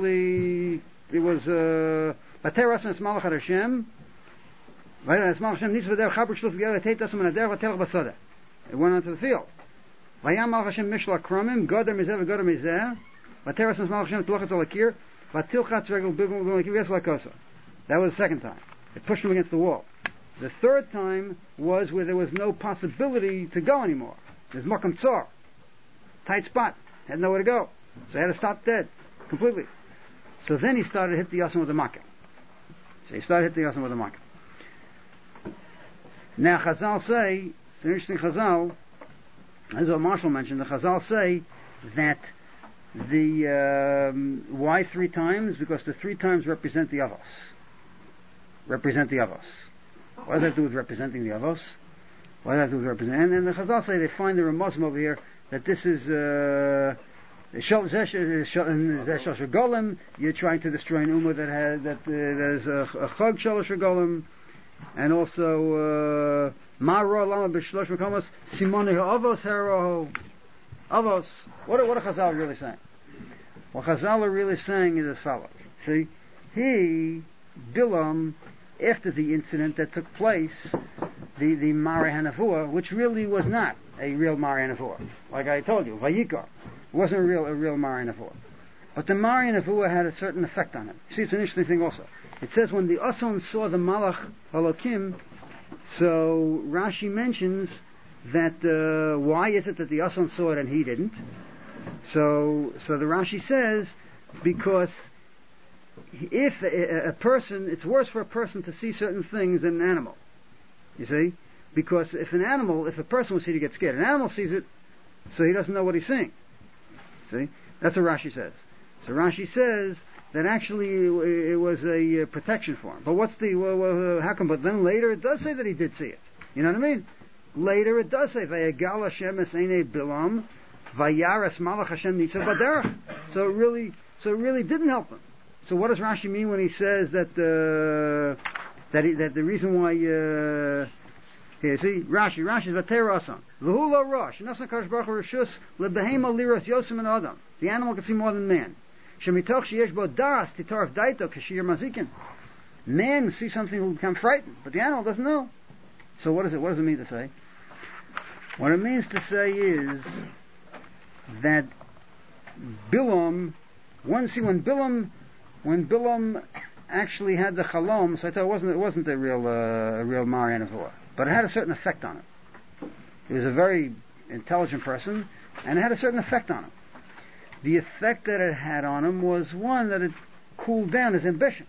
Bater Asan Esmalach Hashem. It went onto the field. Vayam Malach Hashem Mishla Kromim Godar Mizeh V'Godar Mizeh Bater Asan Esmalach Hashem Tlochas Alakir Vatilchatz Regel Bigel B'Malakir Yeslakosa. That was the second time. It pushed him against the wall. The third time was where there was no possibility to go anymore. There's Makam Tzor. Tight spot. Had nowhere to go. So he had to stop dead. Completely. So then he started to hit the Yasam with the Makkah. Now Chazal say, it's an interesting Chazal, as what Marshall mentioned, the Chazal say that why 3 times? Because the 3 times represent the Avos. What does that have to do with representing the Avos? What does that have to do with representing? And the Chazal say they find the Ramosim over here that this is Golem. You're trying to destroy an Ummah that is a Chag Shalosh Golem, and also Ma'ro Lama B'Shlosh Mekomos Simone Avos Hero Avos. What are Chazal really saying? What Chazal are really saying is as follows. See, Bilam, after the incident that took place, the Mari Hanavua, which really was not a real Mari Hanavua, like I told you, Vayikar, it wasn't a real Mari Hanavua. But the Mari Hanavua had a certain effect on him. See, it's an interesting thing also. It says when the Asan saw the Malach Halokim, so Rashi mentions that why is it that the Asan saw it and he didn't? So the Rashi says because if a person, it's worse for a person to see certain things than an animal. You see? Because if a person will see it, he gets scared. An animal sees it, so he doesn't know what he's seeing. See? That's what Rashi says. So Rashi says that actually it was a protection for him. But how come? But then later it does say that he did see it. You know what I mean? Later it does say, Vayagal Hashem es einei bilam, Vayaras malach Hashem nitzav baderech. So it really didn't help him. So what does Rashi mean when he says that the reason why here, see, Rashi is Vater Asan. V'hu lo rosh, Nasan Kadosh Baruch Hu Rishus, lebehema liros yosem and adam. The animal can see more than man. Shemitoch sheyesh bo das, titaraf daito, kashir mazikin. Man sees something will become frightened, but the animal doesn't know. So what does it mean to say? What it means to say is that Bilam, when Bilam actually had the Chalom, so I thought it wasn't a real Mari Hanavua, but it had a certain effect on him. He was a very intelligent person, and it had a certain effect on him. The effect that it had on him was one that it cooled down his ambition.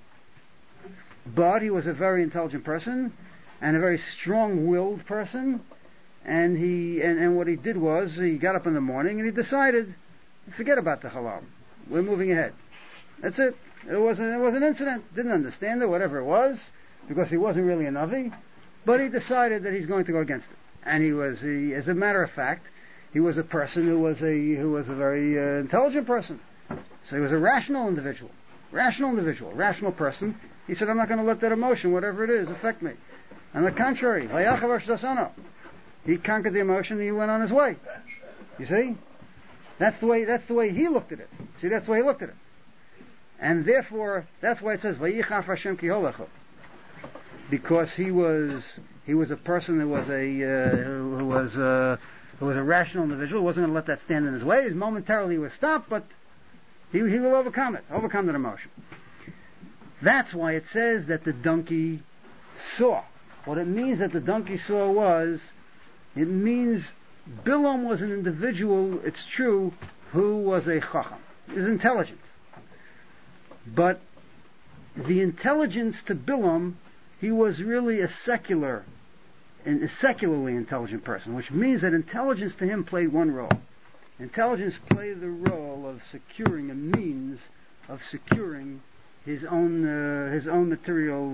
But he was a very intelligent person, and a very strong-willed person, and what he did was he got up in the morning and he decided, forget about the Chalom. We're moving ahead. That's it. It was an incident. Didn't understand it, whatever it was, because he wasn't really a Navi, but he decided that he's going to go against it. And as a matter of fact, he was a person who was a very intelligent person. So he was a rational individual. rational individual, rational person. He said, I'm not going to let that emotion, whatever it is, affect me. On the contrary, he conquered the emotion and he went on his way. You see? That's the way he looked at it. See, that's the way he looked at it. And therefore, that's why it says, Vayichaf Hashem ki holechu. Because he was a person who was a rational individual, who wasn't going to let that stand in his way. Momentarily he was stopped, but he will overcome that emotion. That's why it says that the donkey saw. What it means that the donkey saw it means Bilam was an individual, it's true, who was a chacham. He was intelligent. But the intelligence to Bilam, he was really a secularly intelligent person, which means that intelligence to him played one role. Intelligence played the role of securing a means of securing his own material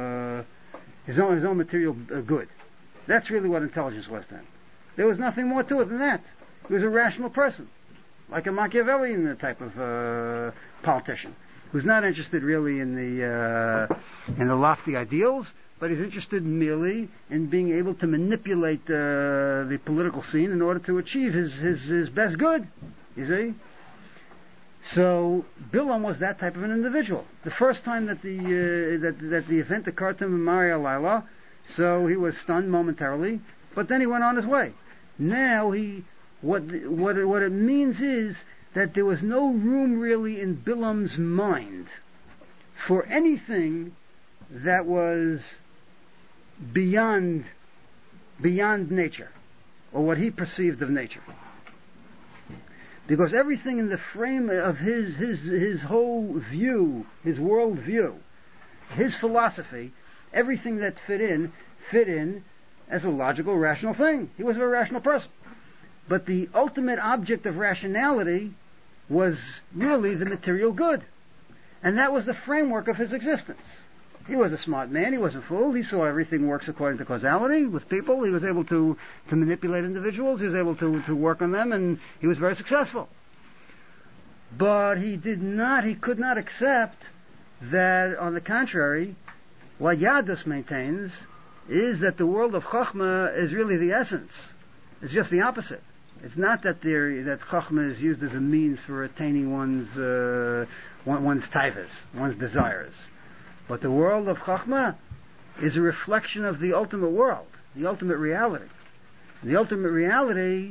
good. That's really what intelligence was to him. There was nothing more to it than that. He was a rational person, like a Machiavellian type of politician, who's not interested really in the lofty ideals, but he's interested merely in being able to manipulate the political scene in order to achieve his best good. You see. So Bilam was that type of an individual. The first time that the event occurred to him in Maria Laila, so he was stunned momentarily, but then he went on his way. Now what it means is that there was no room really in Bilam's mind for anything that was beyond nature, or what he perceived of nature. Because everything in the frame of his whole view, his world view, his philosophy, everything that fit in as a logical, rational thing. He was a very rational person. But the ultimate object of rationality was really the material good. And that was the framework of his existence. He was a smart man, he wasn't fooled, he saw everything works according to causality with people, he was able to manipulate individuals, he was able to work on them, and he was very successful. But he could not accept that, on the contrary, what Yadus maintains is that the world of Chochmah is really the essence. It's just the opposite. It's not that Chochmah is used as a means for attaining one's taivas, one's desires. But the world of Chochmah is a reflection of the ultimate world, the ultimate reality. The ultimate reality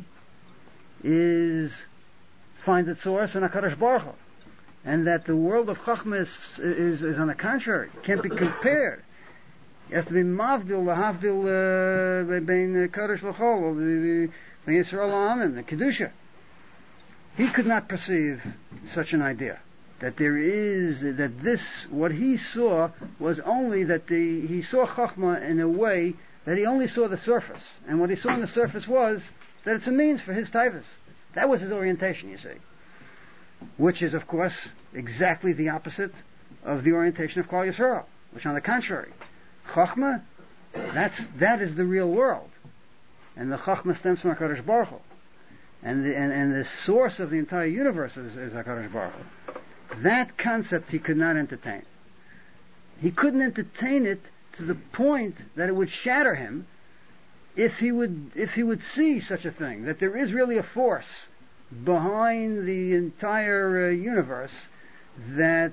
finds its source in HaKadosh Baruch Hu. And that the world of Chochmah is on the contrary, can't be compared. You have to be lahavdil bein Kadosh l'chol, the Yisrael Ha'amim, the Kedusha. He could not perceive such an idea. What he saw was only that he saw Chochmah in a way that he only saw the surface. And what he saw on the surface was that it's a means for his taivas. That was his orientation, you see. Which is, of course, exactly the opposite of the orientation of Klal Yisrael. Which, on the contrary, Chochmah, that is the real world. And the Chochmah stems from HaKadosh Baruch Hu. And the source of the entire universe is HaKadosh Baruch Hu. That concept he could not entertain. He couldn't entertain it to the point that it would shatter him if he would see such a thing, that there is really a force behind the entire universe and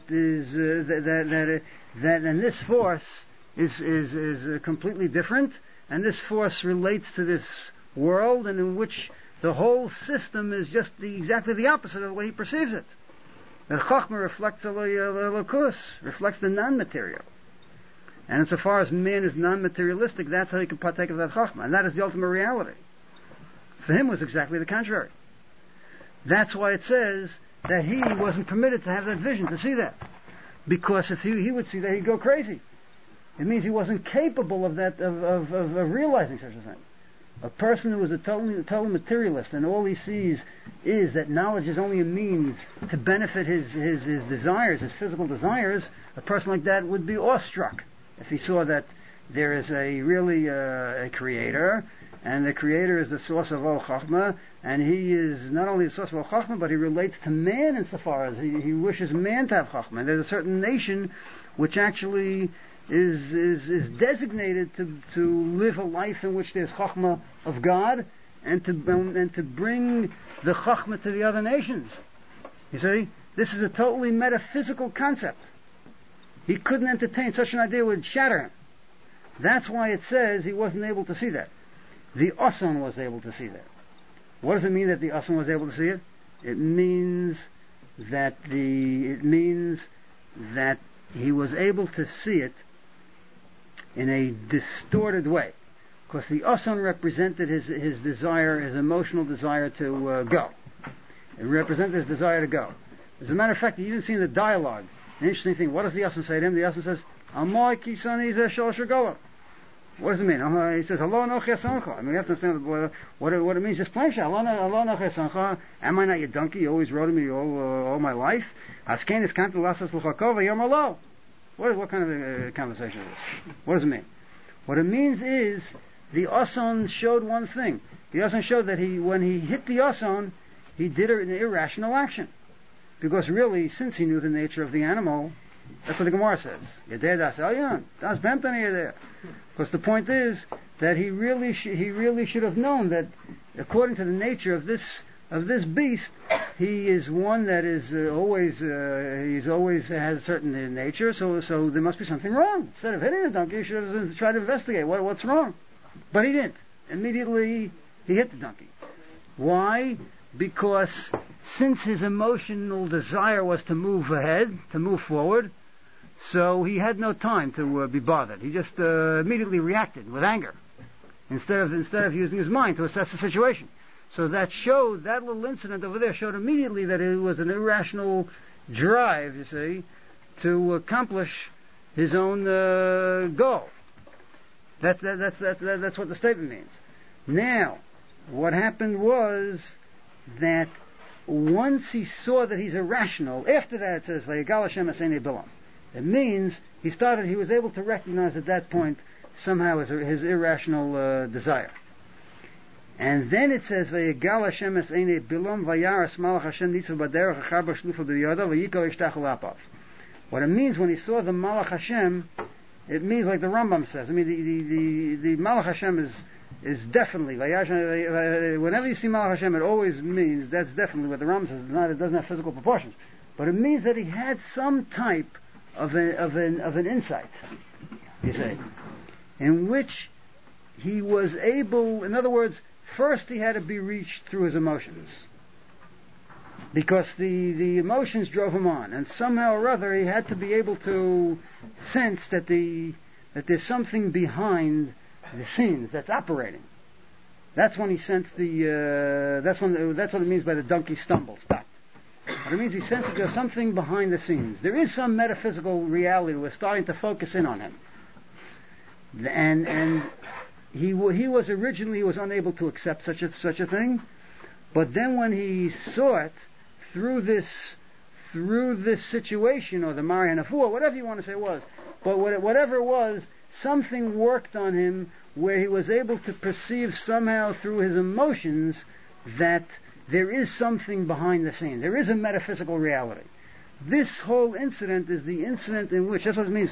this force is completely different, and this force relates to this world, and in which the whole system is just exactly the opposite of the way he perceives it. The Chochmah reflects Elokus, reflects the non-material. And insofar as man is non-materialistic, that's how he can partake of that Chochmah. And that is the ultimate reality. For him it was exactly the contrary. That's why it says that he wasn't permitted to have that vision, to see that. Because if he would see that, he'd go crazy. It means he wasn't capable of that, of realizing such a thing. A person who is a total materialist and all he sees is that knowledge is only a means to benefit his desires, his physical desires, a person like that would be awestruck if he saw that there is a creator, and the Creator is the source of all Chachma, and He is not only the source of all Chachma, but He relates to man insofar as He wishes man to have Chachma. And there's a certain nation which actually is designated to live a life in which there's Chachma of God, and to bring the Chachma to the other nations. You see, this is a totally metaphysical concept. He couldn't entertain such an idea; it would shatter him. That's why it says he wasn't able to see that. The Ason was able to see that. What does it mean that the Ason was able to see it? It means that he was able to see it in a distorted way, because the Ason represented his desire, his emotional desire to go. It represented his desire to go. As a matter of fact, you even see in the dialogue an interesting thing. What does the Ason say to him? The Ason says, "Amoi kisani zeh shalosh regalim." What does it mean? He says, "Halo no chesoncha." I mean, we have to understand what it means. Just plain shah. Halo no chesoncha. Am I not your donkey? You always rode me all my life. Askenis kantu lasas l'chakova yom alo. What kind of conversation is this? What does it mean? What it means is the Ason showed one thing. The Ason showed that when he hit the Ason, he did an irrational action. Because really, since he knew the nature of the animal, that's what the Gemara says. Because the point is that he really should have known that according to the nature of this beast, he is one that is always has a certain nature. So there must be something wrong. Instead of hitting the donkey, he should have tried to investigate what's wrong. But he didn't. Immediately he hit the donkey. Why? Because since his emotional desire was to move ahead, to move forward, so he had no time to be bothered. He just immediately reacted with anger instead of using his mind to assess the situation. So that little incident over there showed immediately that it was an irrational drive, you see, to accomplish his own goal. That's what the statement means. Now, what happened was that once he saw that he's irrational, after that it says, "Vayigal Hashem Asene Bilam." It means he was able to recognize at that point somehow his irrational desire. And then it says, "Vayigal Hashem Asene Bilam Vayaras Malach Hashem Nitzav Baderech Acharba Shlufa B'Yada Vayikol Yishtach Lapav." What it means when he saw the Malach Hashem, it means like the Rambam says. I mean, the Malach Hashem is definitely, whenever you see Malach Hashem, it always means, that's definitely what the Rambam says. It doesn't have physical proportions, but it means that he had some type of an insight, you say, in which he was able. In other words, first he had to be reached through his emotions, because the emotions drove him on, and somehow or other he had to be able to sense that there's something behind the scenes that's operating. That's when he sensed that's what it means by the donkey stumble, stop. What it means, he sensed that there's something behind the scenes. There is some metaphysical reality. We're starting to focus in on him. And he was unable to accept such a thing, but then when he saw it through this situation, or the Marian Afua, whatever you want to say it was, but whatever it was, something worked on him where he was able to perceive somehow through his emotions that there is something behind the scene. There is a metaphysical reality. This whole incident is the incident in which, that's what it means,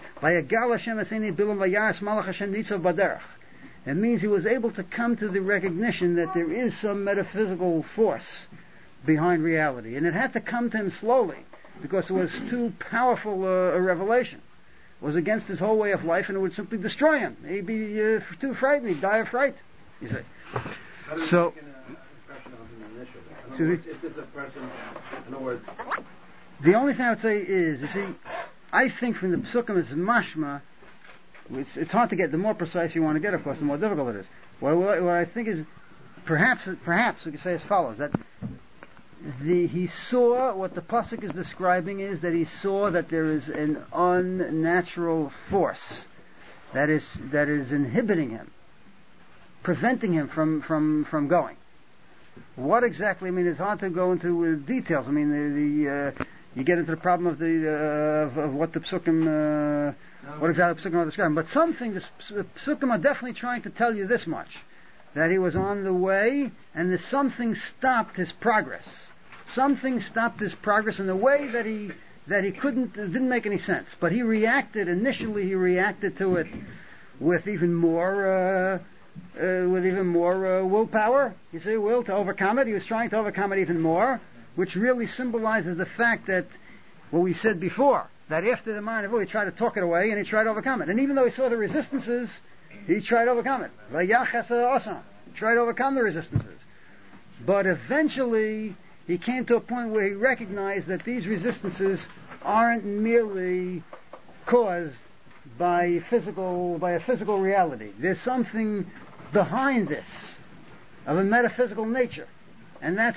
it means he was able to come to the recognition that there is some metaphysical force behind reality. And it had to come to him slowly, because it was too powerful a revelation. It was against his whole way of life, and it would simply destroy him. He'd be too frightened. He'd die of fright, you see. How does So, it make an impression on him initially? In other words, if there's a person, in other words... The only thing I would say is, you see, I think from the Psukim it's mashma. It's hard to get. The more precise you want to get, of course, the more difficult it is. What I think is, perhaps we could say as follows: that he saw, what the pasuk is describing is that he saw that there is an unnatural force that is inhibiting him, preventing him from going. What exactly? I mean, it's hard to go into details. I mean, you get into the problem of of what the psukim, what exactly the psukim are describing. But something, the psukim are definitely trying to tell you this much, that he was on the way, and that something stopped his progress. Something stopped his progress in a way that he didn't make any sense. But he reacted to it with even more willpower. You see, will to overcome it. He was trying to overcome it even more, which really symbolizes the fact that what we said before, that after the mind of will, he tried to talk it away and he tried to overcome it. And even though he saw the resistances, he tried to overcome it. He tried to overcome the resistances. But eventually, he came to a point where he recognized that these resistances aren't merely caused by a physical reality. There's something behind this of a metaphysical nature, and that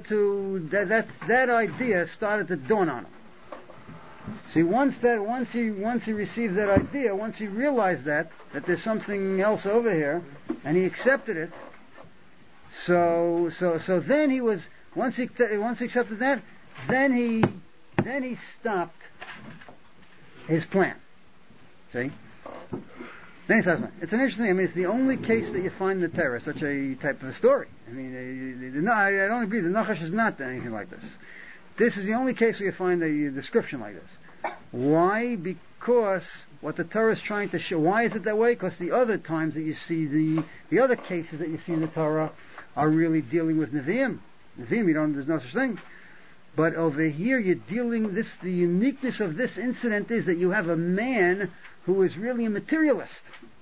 idea started to dawn on him. See, once he received that idea, once he realized that there's something else over here, and he accepted it. So then he was. Once he accepted that, then he stopped his plan. See? Then he says, it's an interesting. I mean, it's the only case that you find in the Torah such a type of a story. I mean, I don't agree. The Nachash is not anything like this. This is the only case where you find a description like this. Why? Because what the Torah is trying to show. Why is it that way? Because the other times that you see the other cases that you see in the Torah are really dealing with Nevi'im. There's no such thing. But over here, you're dealing the uniqueness of this incident is that you have a man who is really a materialist.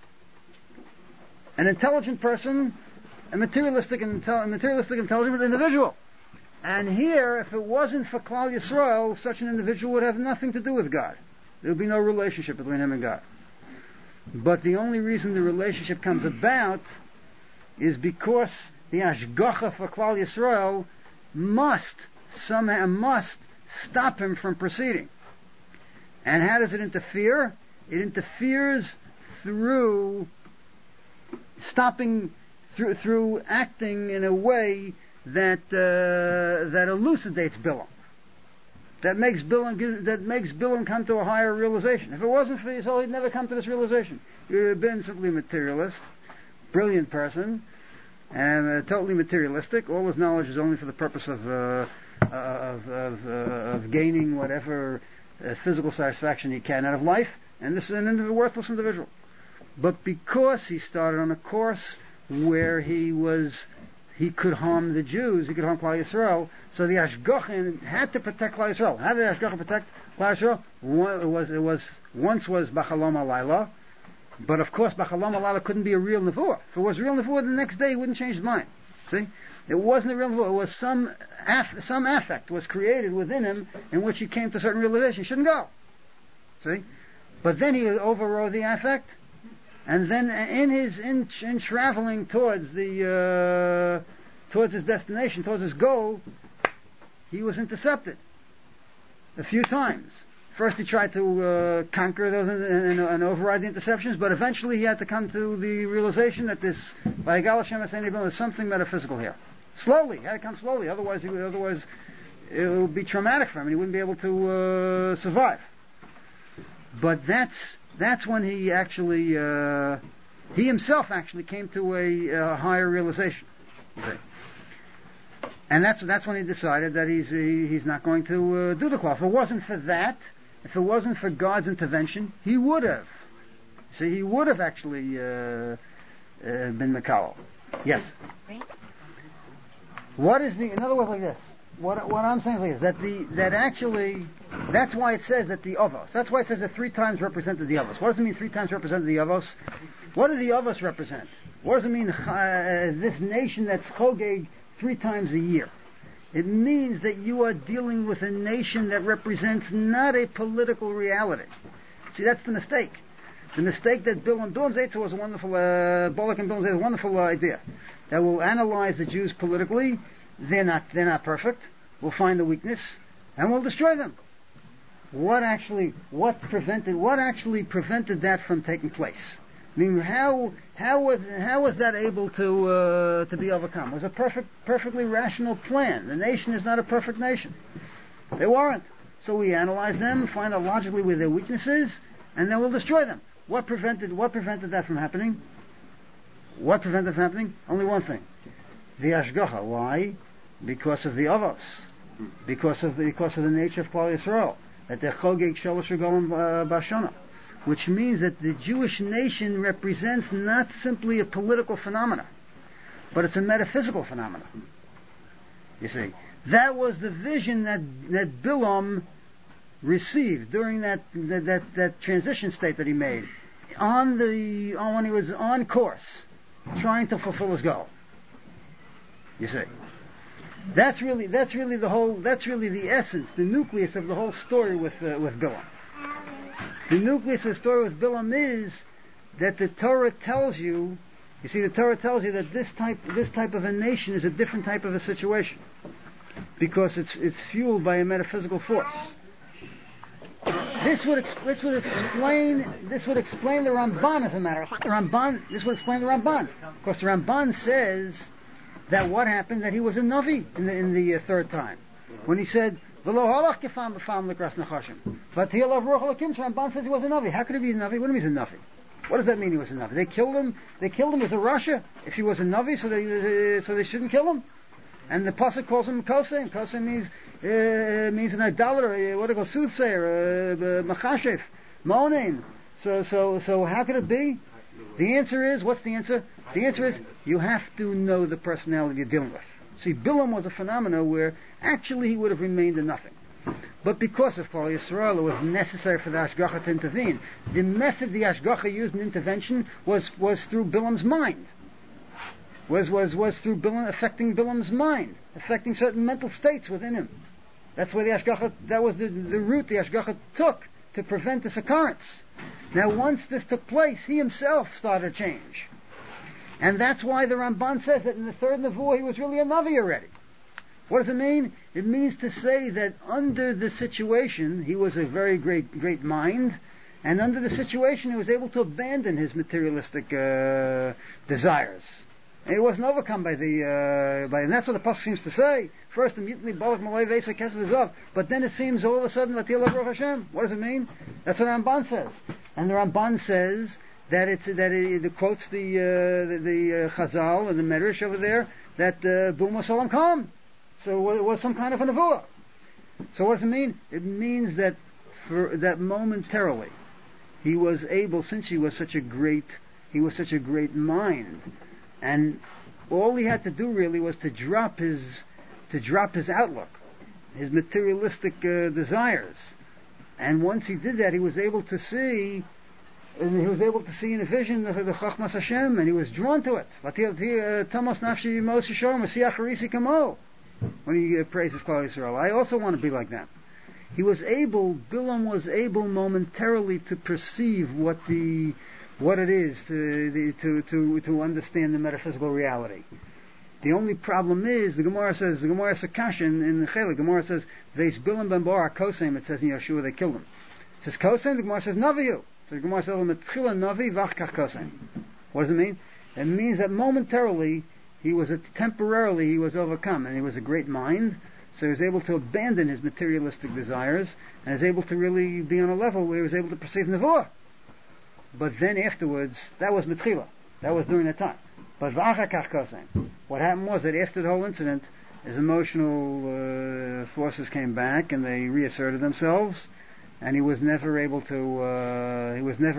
An intelligent person, a materialistic intelligent individual. And here, if it wasn't for Klal Yisrael, such an individual would have nothing to do with God. There would be no relationship between him and God. But the only reason the relationship comes about is because the Ashgacha for Klal Yisrael must stop him from proceeding. And how does it interfere? It interferes through acting in a way that elucidates Bilam. That makes Bilam come to a higher realization. If it wasn't for Yisrael, he'd never come to this realization. He would have been simply a materialist, brilliant person, and totally materialistic. All his knowledge is only for the purpose of gaining whatever physical satisfaction he can out of life, and this is a worthless individual. But because he started on a course where he could harm the Jews, he could harm Klal Yisrael, so the Ashgacha had to protect Klal Yisrael. How did the Ashgacha protect Klal Yisrael? Once was B'Chalom Halayla, but of course B'Chalom Halayla couldn't be a real Nevuah. If it was a real Nevuah, the next day he wouldn't change his mind. See? It wasn't a real Nevuah. It was some affect was created within him in which he came to a certain realization. He shouldn't go. See? But then he overrode the affect, and then in traveling towards his destination, towards his goal, he was intercepted a few times. First he tried to conquer those and override the interceptions, but eventually he had to come to the realization that there's something metaphysical here. Slowly, he had to come slowly, otherwise it would be traumatic for him, and he wouldn't be able to survive. But that's when he himself actually came to a higher realization. You see. And that's when he decided that he's not going to do the cloth. If it wasn't for that, if it wasn't for God's intervention, he would have. See, he would have actually been Mikal. Yes. What is in other words, like this? What I'm saying is like this, that's why it says that the Avos. That's why it says that 3 times represented the Avos. What does it mean 3 times represented the Avos? What do the Avos represent? What does it mean this nation that's Chogeg 3 times a year? It means that you are dealing with a nation that represents not a political reality. See, that's the mistake. The mistake that Bilam Zeitzer was a wonderful, Bolak and Bilam Zeitzer was a wonderful idea. That will analyze the Jews politically. They're not perfect. We'll find the weakness, and we'll destroy them. What actually prevented that from taking place? I mean, how was that able to be overcome? It was a perfectly rational plan. The nation is not a perfect nation. They weren't. So we analyze them, find out logically where their weaknesses, and then we'll destroy them. What prevented that from happening? What prevented it from happening? Only one thing. The Ashgacha. Why? Because of the Avos. Because of the nature of Klal Yisrael. That they're Chogeg Shalosh Regalim Bashana. Which means that the Jewish nation represents not simply a political phenomena, but it's a metaphysical phenomenon. You see, that was the vision that Bilam received during that transition state that he made when he was on course, trying to fulfill his goal. You see, that's really the essence, the nucleus of the whole story with Bilam. The nucleus of the story with Bilam is that the Torah tells you. You see, the Torah tells you that this type of a nation is a different type of a situation, because it's fueled by a metaphysical force. This would explain the Ramban, as a matter of fact. This would explain the Ramban, because the Ramban says that what happened, that he was a Navi in the third time, when he said, "V'lo halach kefam b'fam l'kras nachashim." But the Ramban says he was a Navi. How could he be a Navi? What do you mean he's a Navi? What does that mean he was a Navi? They killed him as a Rasha if he was a Navi, so they shouldn't kill him. And the pasuk calls him Kosem. Kosem means an idolater, what do you call, soothsayer, machashev, moaning. So how could it be? The answer is, what's the answer? The answer is, you have to know the personality you're dealing with. See, Bilam was a phenomena where actually he would have remained a nothing. But because of Klal Yisrael, it was necessary for the Ashgacha to intervene. The method the Ashgacha used in intervention was through Bilam's mind. Was through Bilam, affecting Bilam's mind, affecting certain mental states within him. That's where the Ashgacha, that was the route the Ashgacha took to prevent this occurrence. Now once this took place, he himself started to change. And that's why the Ramban says that in the third Nevuah he was really a Navi already. What does it mean? It means to say that under the situation, he was a very great mind, and under the situation he was able to abandon his materialistic desires. And he wasn't overcome and that's what the pasuk seems to say. First, but then it seems all of a sudden, what does it mean? That's what Ramban says. And the Ramban says that it quotes the Chazal and the Medrash over there, that Boom Salam Kam. So it was some kind of a nevuah. So what does it mean? It means that momentarily he was able, since he was such a great mind, and all he had to do really was to drop his outlook, his materialistic desires. And once he did that, he was able to see in a vision the Chachmas Hashem, and he was drawn to it. When he praises Klal Yisrael, I also want to be like that. Bilam was able momentarily to perceive what it is to understand the metaphysical reality. The only problem is, the Gemara Sakashin in the Chelik, the Gemara says, Veis Bilam ben Bar Kosem, it says in Yeshua they killed him. It says Kosem, the Gemara says Naviyu. So the Gemara says, Metchila Navi Vachkach Kosem. What does it mean? It means that momentarily, he was overcome, and he was a great mind, so he was able to abandon his materialistic desires, and was able to really be on a level where he was able to perceive Nevuah. But then afterwards, that was Metchila. That was during that time. But V'achakach Kosem. What happened was that after the whole incident, his emotional forces came back, and they reasserted themselves, and he was never able to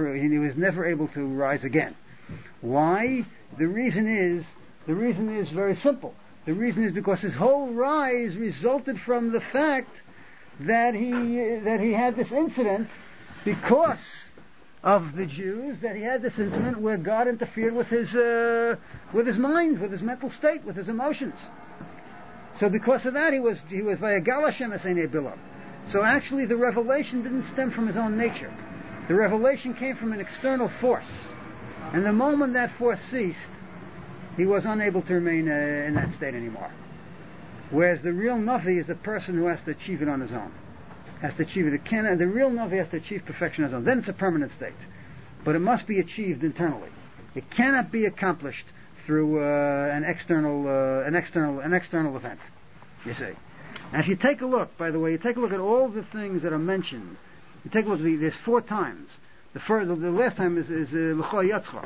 rise again. Why? The reason is very simple. The reason is because his whole rise resulted from the fact that he had this incident because of the Jews, that he had this incident where God interfered with his mind, with his mental state, with his emotions. So because of that, he was Vayagala Hashem Esenei Bilam. So actually the revelation didn't stem from his own nature. The revelation came from an external force. And the moment that force ceased, he was unable to remain in that state anymore. Whereas the real Navi is the person who has to achieve it on his own. Has to achieve it. The real Navi has to achieve perfection on his own. Then it's a permanent state. But it must be achieved internally. It cannot be accomplished through an external event. You see. And if you take a look, by the way, at all the things that are mentioned. You take a look. There's 4 times. The last time is L'chol Yatzcha.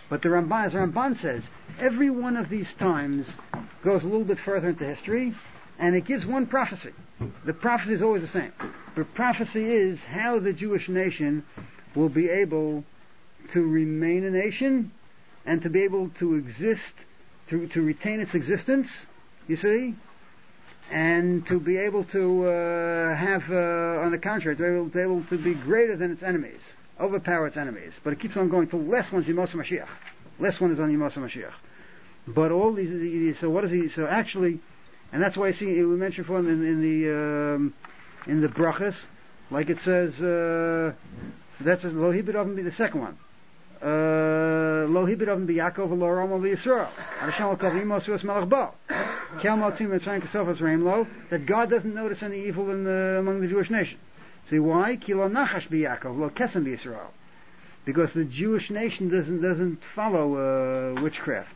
But the Ramban, as the Ramban says, every one of these times goes a little bit further into history, and it gives one prophecy. The prophecy is always the same. The prophecy is how the Jewish nation will be able to remain a nation and to be able to exist, to retain its existence, you see, and to be able to have, on the contrary, to be able to be greater than its enemies, overpower its enemies. But it keeps on going till less one's Yemos HaMashiach. Less one is on Yemos HaMashiach. But all these, so what is he? So actually, and that's why I see we mentioned for him in the brachas, like it says, that's Lo Hibid Oven be the second one. Lo Hibid Oven be Yaakov Lo Romo be Yisrael. Hashem Al Kavim Osuas Melech Bo. Kel Motzim Mitzrayim Kesofas Reimlo, that God doesn't notice any evil among the Jewish nation. See why? Ki Lo Nachash be Yaakov Lo Kesem be Yisrael. Because the Jewish nation doesn't follow witchcraft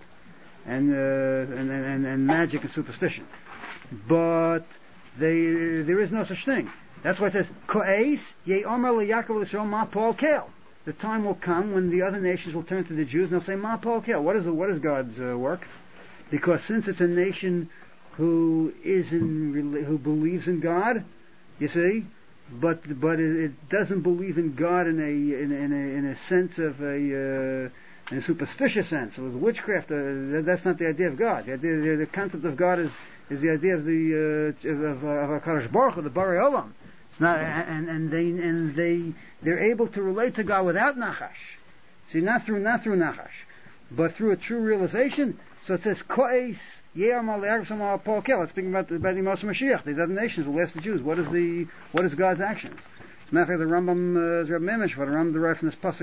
and magic and superstition. But there is no such thing. That's why it says, Ko'es ye omer leYaakov l'Yisrael ma Paul Kel. The time will come when the other nations will turn to the Jews and they'll say, ma Paul Kel. What is God's work? Because since it's a nation who believes in God, you see, but it doesn't believe in God in a sense of in a superstitious sense. It was witchcraft. That's not the idea of God. The concept of God is the idea of HaKadosh Baruch Hu, the Barei Olam. It's not, and they're able to relate to God without nachash. See, not through nachash, but through a true realization. So it says, Ko'es ye'amal le'argam Paul Kel. It's speaking about the Yemos HaMashiach. The other nations will ask the Jews, what is God's actions? As a matter of fact, the Rambam, Reb Memesh, the Rambam derived from this pasuk,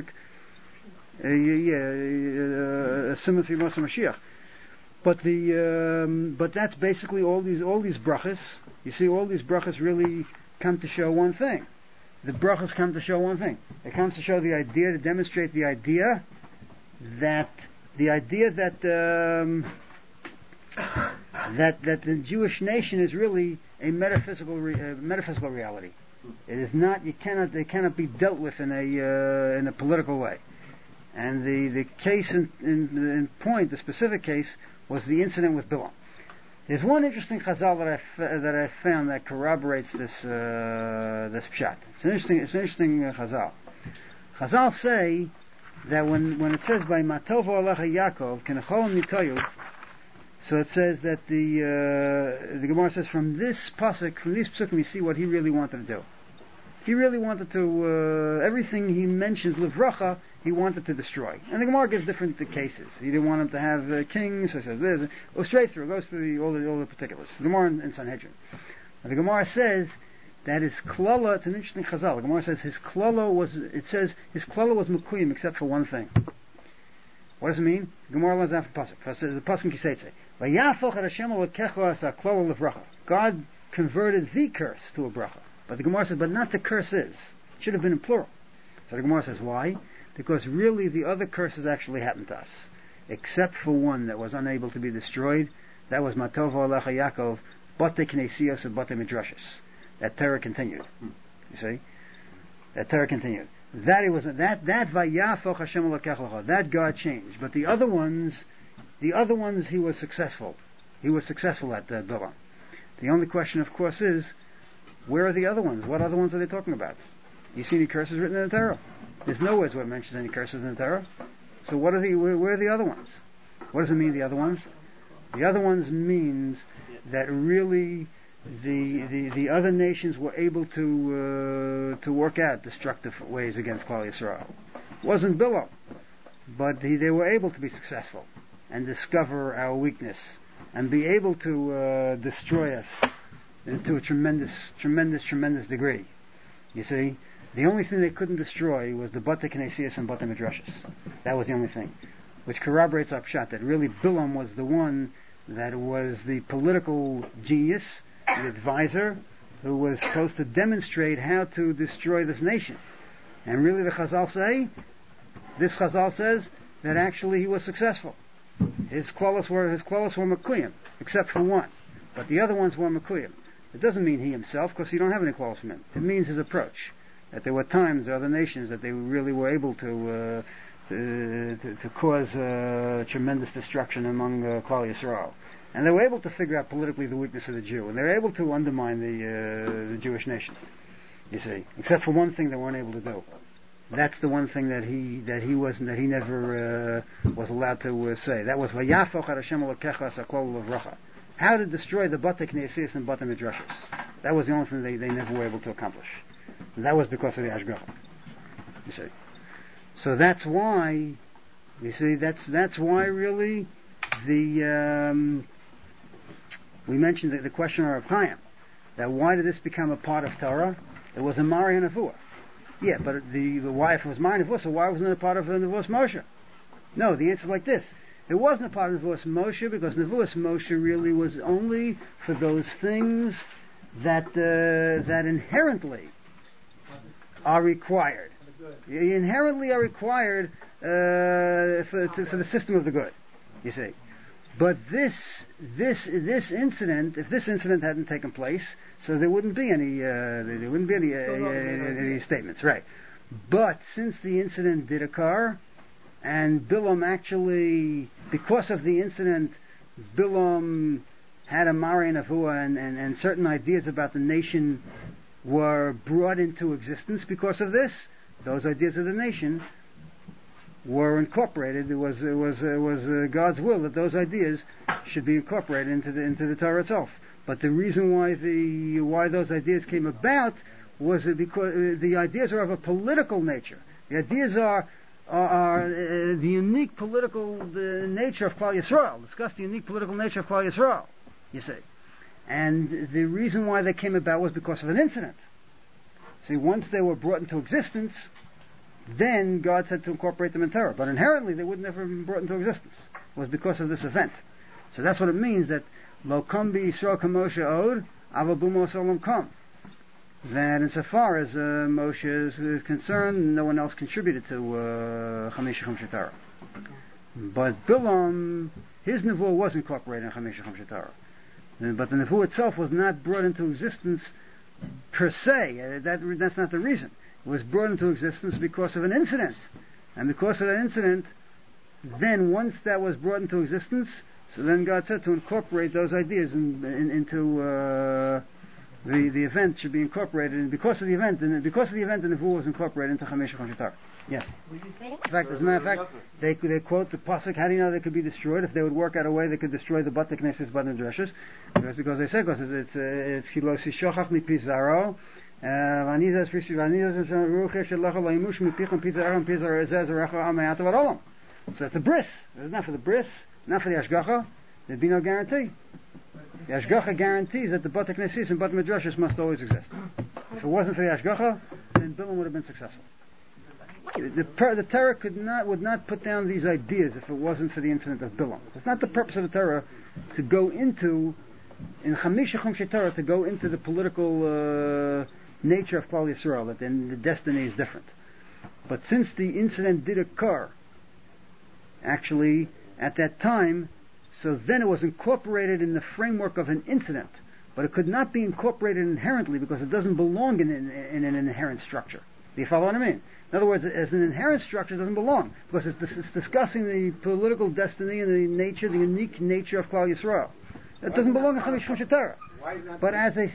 similar to Yemos HaMashiach. But that's basically all these brachas. You see, all these brachas really come to show one thing. The brachas come to show one thing. It comes to show the idea, to demonstrate the idea that that the Jewish nation is really a metaphysical reality. It is not. They cannot be dealt with in a political way. And the case in point, the specific case, was the incident with Bilam. There's one interesting chazal that I found that corroborates this pshat. It's an interesting chazal. Chazal say that when it says by Matovo Alecha Yaakov Kenechol Mitoyu, so it says that the Gemara says from this pasuk, from these psukim, you see what he really wanted to do. He really wanted to everything he mentions levracha, he wanted to destroy. And the Gemara gives different cases. He didn't want him to have kings. So it says this. Goes straight through. Goes through all the particulars. The Gemara in Sanhedrin. And the Gemara says that his klala. It's an interesting chazal. The Gemara says his klala was. It says his klala was mekuyim except for one thing. What does it mean? The Gemara learns that from pasuk. The pasuk kiseitze. Vayafol Hashem alekecho as a klala levracha. God converted the curse to a bracha. But the Gemara says, but not the curses. It should have been in plural. So the Gemara says, why? Because really the other curses actually happened to us. Except for one that was unable to be destroyed. That was Matovo Alecha Yaakov, Bate Knesios and Bate Midrashis. That terror continued. You see? That terror continued. That Vayafoch Hashem Alekecha, that God changed. But the other ones he was successful. He was successful at Bilam. The only question, of course, is, where are the other ones? What other ones are they talking about? You see any curses written in the Torah? There's nowhere where it mentions any curses in the Torah. So where are the other ones? What does it mean, the other ones? The other ones means that really the other nations were able to work out destructive ways against Klal Yisrael. It wasn't Bilam, but they were able to be successful and discover our weakness and be able to destroy us to a tremendous degree. You see, the only thing they couldn't destroy was the Bate Knesias and Bate Midrashis. That was the only thing, which corroborates our pshat that really Bilam was the one that was the political genius, the advisor, who was supposed to demonstrate how to destroy this nation. And really, the Chazal says that actually he was successful. His klalos were Mekuyim, except for one, but the other ones were Mekuyim. It doesn't mean he himself, because you don't have any klalos from him. It means his approach. That there were times, there were other nations, that they really were able to to cause tremendous destruction among Klal Yisrael. And they were able to figure out politically the weakness of the Jew, and they were able to undermine the Jewish nation. You see, except for one thing they weren't able to do. That's the one thing that he never was allowed to say. That was Vayafach Hashem Elokecha Sakol Levracha. How to destroy the Bate Knesses and Bate Midrashos. That was the only thing they never were able to accomplish. And that was because of the Ashgacha. You see. So that's why, you see, that's why really we mentioned the question of Chaim, that why did this become a part of Torah? It was a Mari and Nevuah. Yeah, but the wife was Mari and Nevuah, so why wasn't it a part of Nevuah's Moshe? No, the answer is like this. It wasn't a part of Nevuah's Moshe because Nevuah's Moshe really was only for those things that inherently are required. Inherently are required for the system of the good. You see, but this incident, if this incident hadn't taken place, so there wouldn't be any statements, right? But since the incident did occur, and Bilam actually, because of the incident, Bilam had a Mari Nevuah and certain ideas about the nation were brought into existence because of this. Those ideas of the nation were incorporated. It was God's will that those ideas should be incorporated into the Torah itself. But the reason why those ideas came about was because the ideas are of a political nature. The ideas are the unique political nature of Klal Yisrael. Discuss the unique political nature of Klal Yisrael. You see, and the reason why they came about was because of an incident. See, once they were brought into existence, then God said to incorporate them in Torah. But inherently, they would never have been brought into existence. It was because of this event. So that's what it means that Lo Kam Bi Yisrael Kamoshe Od Avabu Mos Olam Kam. That insofar as Moshe is concerned, no one else contributed to Chamisha Chumshe Torah. But Bilam, his Nevuah was incorporated in Chamisha Chumshe Torah. But the Nevuah itself was not brought into existence per se. That's not the reason. It was brought into existence because of an incident. And because of that incident, then once that was brought into existence, so then God said to incorporate those ideas into the event should be incorporated. And because of the event, the Nevuah was incorporated into Chamisha Chumshe Torah. Yes. In fact, as a matter of fact, they quote the pasuk. How do you know they could be destroyed? If they would work out a way, they could destroy the Bate Knesses, Bate Midrashos, because they say it's Kilosi Shochach Mi Pizarro. Vanizas Ruche Shelacha Laimush Mi Picham Pizarro Pizarro Ezez Recha Amayat Varolam. So it's a bris. It's not for the bris, not for the Ashgacha. There'd be no guarantee. The Ashgacha guarantees that the Bate Knesses and Bate Midrashos must always exist. If it wasn't for the Ashgacha, then Bilam would have been successful. The Torah would not put down these ideas if it wasn't for the incident of Bilam. It's not the purpose of the Torah to go into, in Chamisha Chumshe Torah, to go into the political nature of Klal Yisrael, that then the destiny is different. But since the incident did occur, actually, at that time, so then it was incorporated in the framework of an incident. But it could not be incorporated inherently because it doesn't belong in an inherent structure. Do you follow what I mean? In other words, as an inherent structure, it doesn't belong because it's discussing the political destiny and the unique nature of Klal Yisrael. It doesn't belong in Chamisha Chumshe Torah. But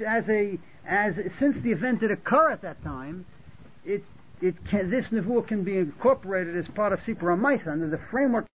since the event did occur at that time, this Nevuah can be incorporated as part of Sipur HaMaisa under the framework